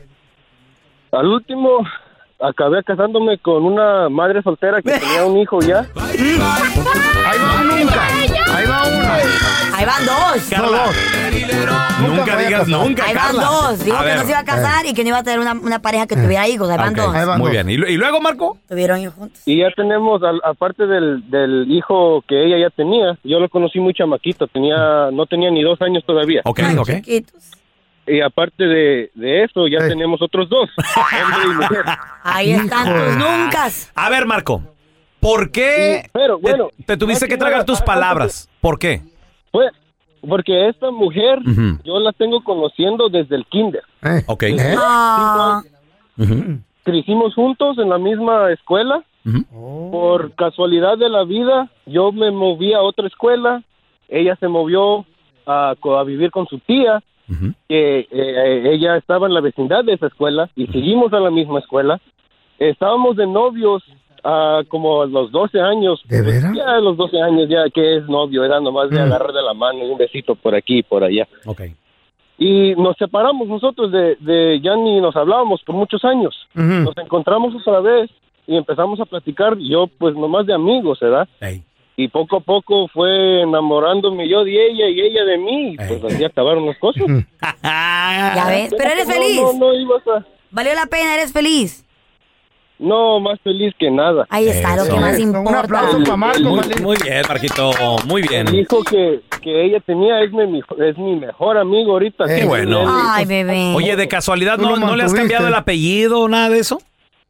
Al último, acabé casándome con una madre soltera que tenía un hijo ya. Ahí va nunca. Ahí va una. Ahí van dos. No, dos. Nunca me voy a digas casar. nunca, Ahí van Carla. dos. Dijo A que ver. no se iba a casar y que no iba a tener una, una pareja que tuviera hijos. Ahí van Ok, dos. Ahí van Muy dos. bien. ¿Y, lu- y luego, Marco? Tuvieron hijos juntos. Y ya tenemos, al- aparte del, del hijo que ella ya tenía, yo lo conocí muy chamaquito, tenía, no tenía ni dos años todavía. Ok, Ay, ok. chiquitos. Y aparte de, de eso, ya Ey. tenemos otros dos, hombre y mujer. Ahí están Hijo. tus nunca. A ver, Marco, ¿por qué Sí, pero, te- bueno, te, tuviste más que que tragar nada, tus antes de- palabras? ¿Por qué? Pues, porque esta mujer, Ujú. yo la tengo conociendo desde el kinder. Eh, Ok. ¿eh? Ah, Ujú. Crecimos juntos en la misma escuela. Oh. Por casualidad de la vida, yo me moví a otra escuela. Ella se movió a, co- a vivir con su tía, Ujú. que eh, ella estaba en la vecindad de esa escuela y seguimos a la misma escuela. Estábamos de novios ah, como a los doce años. ¿De veras? Ya a los doce años, ya que es novio, era nomás de Mm. agarrar de la mano y un besito por aquí y por allá. Ok. Y nos separamos nosotros de, de ya ni nos hablábamos por muchos años. Ujú. Nos encontramos otra vez y empezamos a platicar, yo pues nomás de amigos, ¿verdad? Ey. Y poco a poco fue enamorándome yo de ella y ella de mí, y pues Ey. así acabaron las cosas. ya ves. Pero eres No, feliz. No, no, ibas a... Valió la pena, eres feliz. No, más feliz que nada. Ahí está lo Eso. que más Un importa. aplauso para Marco. Muy, feliz. muy bien, Marquito. Muy bien. El hijo que, que ella tenía es mi, es mi mejor amigo ahorita. Qué Sí, bueno. él- Ay, bebé. Oye, de casualidad, Tú ¿no, lo ¿no le has mantuviste. cambiado el apellido o nada de eso?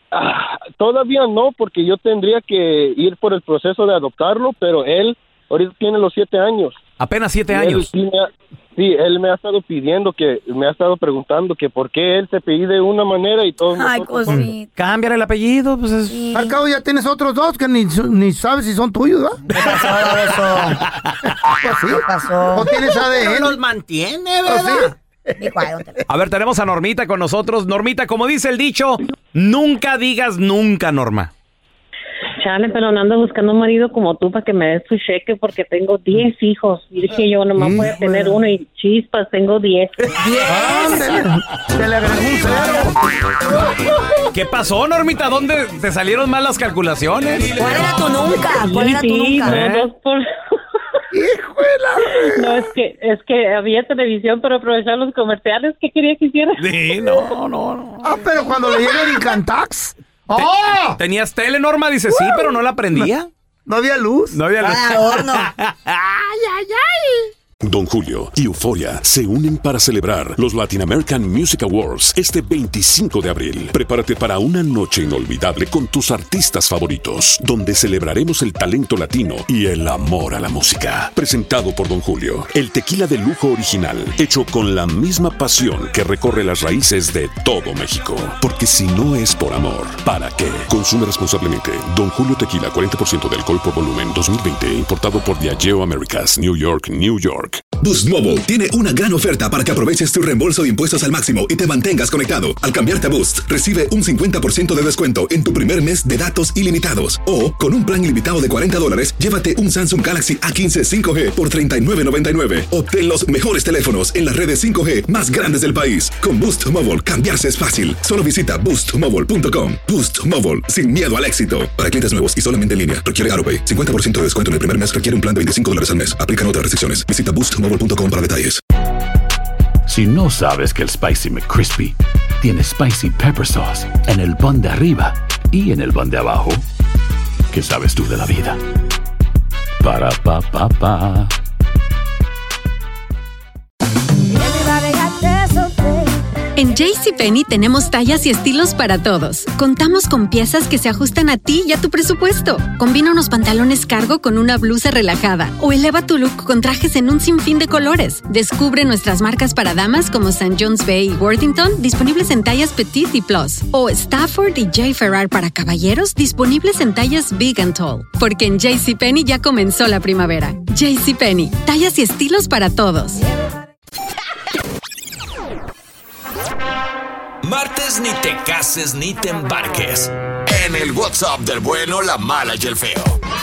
Ah, todavía no, porque yo tendría que ir por el proceso de adoptarlo, pero él ahorita tiene los siete años. Apenas siete Y él años. sí, me ha, sí, él me ha estado pidiendo que, me ha estado preguntando que por qué él se pide de una manera y todos Ay, nosotros... cosita. Cámbiale el apellido, pues es... Al cabo ya tienes otros dos que ni, ni sabes si son tuyos, ¿verdad? ¿Qué pasó, eso? Pues sí. ¿Qué pasó? ¿O tienes A D N? Pero los mantiene, Pues sí. ¿verdad? Be quiet, don't tell me. A ver, tenemos a Normita con nosotros. Normita, como dice el dicho, nunca digas nunca, Norma. Chale, pero no ando buscando un marido como tú para que me des tu cheque porque tengo diez hijos. Y dije yo, nomás voy a tener uno y chispas, tengo diez. Ándale. Se le agregó un cero. ¿Qué pasó, Normita? ¿Dónde te salieron mal las calculaciones? ¿Cuál era tu nunca? ¿Cuál era tu Sí, nunca? no, ¿Eh? dos por... No, es que es que había televisión para aprovechar los comerciales. ¿Qué quería que hiciera? Sí, no, no, no. Ah, pero cuando le llega el Incantax. ¡Oh! ¿Tenías tele, Norma? Dice, sí, pero no la prendía. No había luz. No había luz. Ah, horno. Don Julio y Euforia se unen para celebrar los Latin American Music Awards este veinticinco de abril. Prepárate para una noche inolvidable con tus artistas favoritos, donde celebraremos el talento latino y el amor a la música. Presentado por Don Julio, el tequila de lujo original, hecho con la misma pasión que recorre las raíces de todo México. Porque si no es por amor, ¿para qué? Consume responsablemente. Don Julio Tequila, cuarenta por ciento de alcohol por volumen, dos mil veinte, importado por Diageo Americas, New York, New York. Boost Mobile tiene una gran oferta para que aproveches tu reembolso de impuestos al máximo y te mantengas conectado. Al cambiarte a Boost, recibe un cincuenta por ciento de descuento en tu primer mes de datos ilimitados. O, con un plan ilimitado de cuarenta dólares, llévate un Samsung Galaxy A quince cinco G por treinta y nueve noventa y nueve. Obtén los mejores teléfonos en las redes cinco G más grandes del país. Con Boost Mobile, cambiarse es fácil. Solo visita boost mobile punto com. Boost Mobile, sin miedo al éxito. Para clientes nuevos y solamente en línea, requiere AutoPay. cincuenta por ciento de descuento en el primer mes requiere un plan de veinticinco dólares al mes. Aplican otras restricciones. Visita boost mobile punto com para detalles. Si no sabes que el Spicy McCrispy tiene Spicy Pepper Sauce en el pan de arriba y en el pan de abajo, ¿qué sabes tú de la vida? Para, pa, pa, pa. En JCPenney tenemos tallas y estilos para todos. Contamos con piezas que se ajustan a ti y a tu presupuesto. Combina unos pantalones cargo con una blusa relajada o eleva tu look con trajes en un sinfín de colores. Descubre nuestras marcas para damas como Saint John's Bay y Worthington, disponibles en tallas Petite y Plus. O Stafford y J. Ferrar para caballeros, disponibles en tallas Big and Tall. Porque en JCPenney ya comenzó la primavera. JCPenney, tallas y estilos para todos. Martes ni te cases ni te embarques. En el WhatsApp del bueno, la mala y el feo.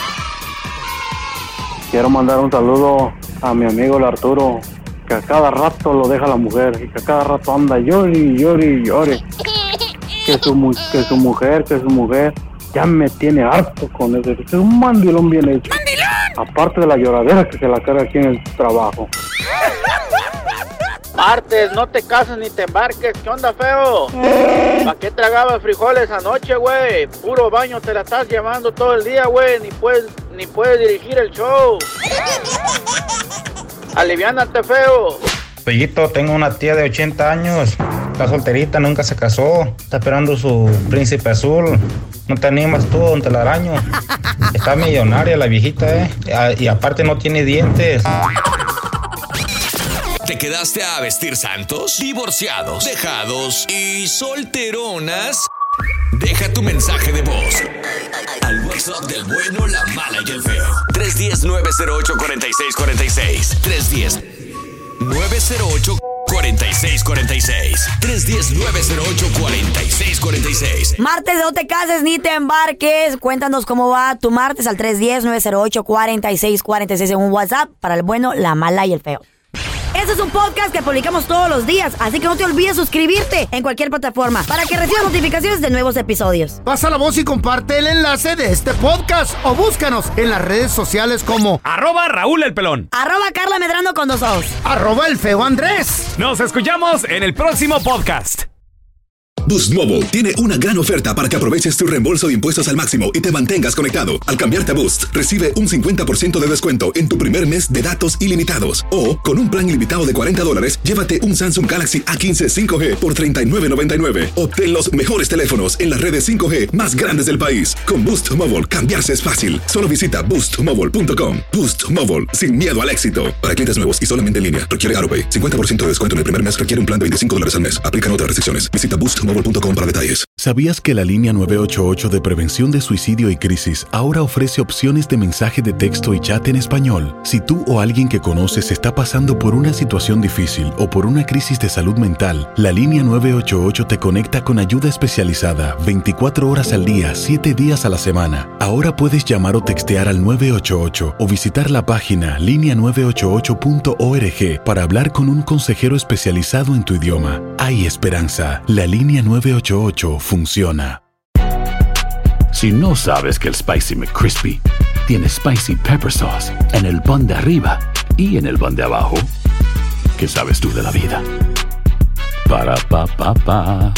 Quiero mandar un saludo a mi amigo el Arturo, que a cada rato lo deja la mujer y que a cada rato anda llori, llori, llori. Que su, mu- que su mujer, que su mujer ya me tiene harto con eso. Es un mandilón bien hecho. ¡Mandilón! Aparte de la lloradera que se la carga aquí en el trabajo. Martes, no te cases ni te embarques. ¿Qué onda, feo? ¿Para qué tragabas frijoles anoche, güey? Puro baño te la estás llevando todo el día, güey. Ni puedes, ni puedes dirigir el show. Aliviánate, feo. Pellito, tengo una tía de ochenta años. Está solterita, nunca se casó. Está esperando su príncipe azul. ¿No te animas tú, don Telaraño? Está millonaria la viejita, ¿eh? Y aparte no tiene dientes. ¿Te quedaste a vestir santos, divorciados, dejados y solteronas? Deja tu mensaje de voz al WhatsApp del bueno, la mala y el feo. tres uno cero, nueve cero ocho, cuatro seis cuatro seis. tres uno cero, nueve cero ocho, cuatro seis cuatro seis. tres uno cero, nueve cero ocho, cuatro seis cuatro seis. Martes de no te cases ni te embarques. Cuéntanos cómo va tu martes al tres uno cero, nueve cero ocho, cuatro seis cuatro seis en un WhatsApp para el bueno, la mala y el feo. Este es un podcast que publicamos todos los días, así que no te olvides suscribirte en cualquier plataforma para que recibas notificaciones de nuevos episodios. Pasa la voz y comparte el enlace de este podcast o búscanos en las redes sociales como arroba Raúl el Pelón, arroba Carla Medrano con dos ojos, arroba el feo Andrés. Nos escuchamos en el próximo podcast. Boost Mobile tiene una gran oferta para que aproveches tu reembolso de impuestos al máximo y te mantengas conectado. Al cambiarte a Boost, recibe un cincuenta por ciento de descuento en tu primer mes de datos ilimitados. O, con un plan ilimitado de cuarenta dólares, llévate un Samsung Galaxy A quince cinco G por treinta y nueve noventa y nueve. Obtén los mejores teléfonos en las redes cinco G más grandes del país. Con Boost Mobile, cambiarse es fácil. Solo visita boost mobile punto com. Boost Mobile, sin miedo al éxito. Para clientes nuevos y solamente en línea, requiere AutoPay. cincuenta por ciento de descuento en el primer mes requiere un plan de veinticinco dólares al mes. Aplican otras restricciones. Visita boost mobile punto com para detalles. ¿Sabías que la línea nueve ocho ocho de prevención de suicidio y crisis ahora ofrece opciones de mensaje de texto y chat en español? Si tú o alguien que conoces está pasando por una situación difícil o por una crisis de salud mental, la línea nueve ocho ocho te conecta con ayuda especializada veinticuatro horas al día, siete días a la semana. Ahora puedes llamar o textear al nueve ocho ocho o visitar la página línea nueve ocho ocho punto org para hablar con un consejero especializado en tu idioma. Hay esperanza. La línea nueve ocho ocho funciona. Si no sabes que el Spicy McCrispy tiene Spicy Pepper Sauce en el pan de arriba y en el pan de abajo, ¿qué sabes tú de la vida? Para, pa, pa, pa.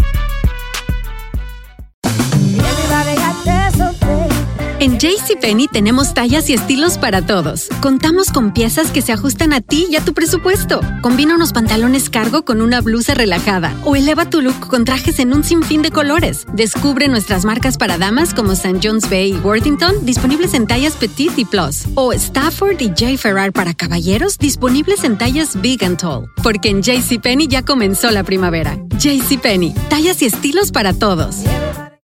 En JCPenney tenemos tallas y estilos para todos. Contamos con piezas que se ajustan a ti y a tu presupuesto. Combina unos pantalones cargo con una blusa relajada o eleva tu look con trajes en un sinfín de colores. Descubre nuestras marcas para damas como Saint John's Bay y Worthington, disponibles en tallas Petite y Plus. O Stafford y J. Ferrar para caballeros, disponibles en tallas Big and Tall. Porque en JCPenney ya comenzó la primavera. JCPenney, tallas y estilos para todos.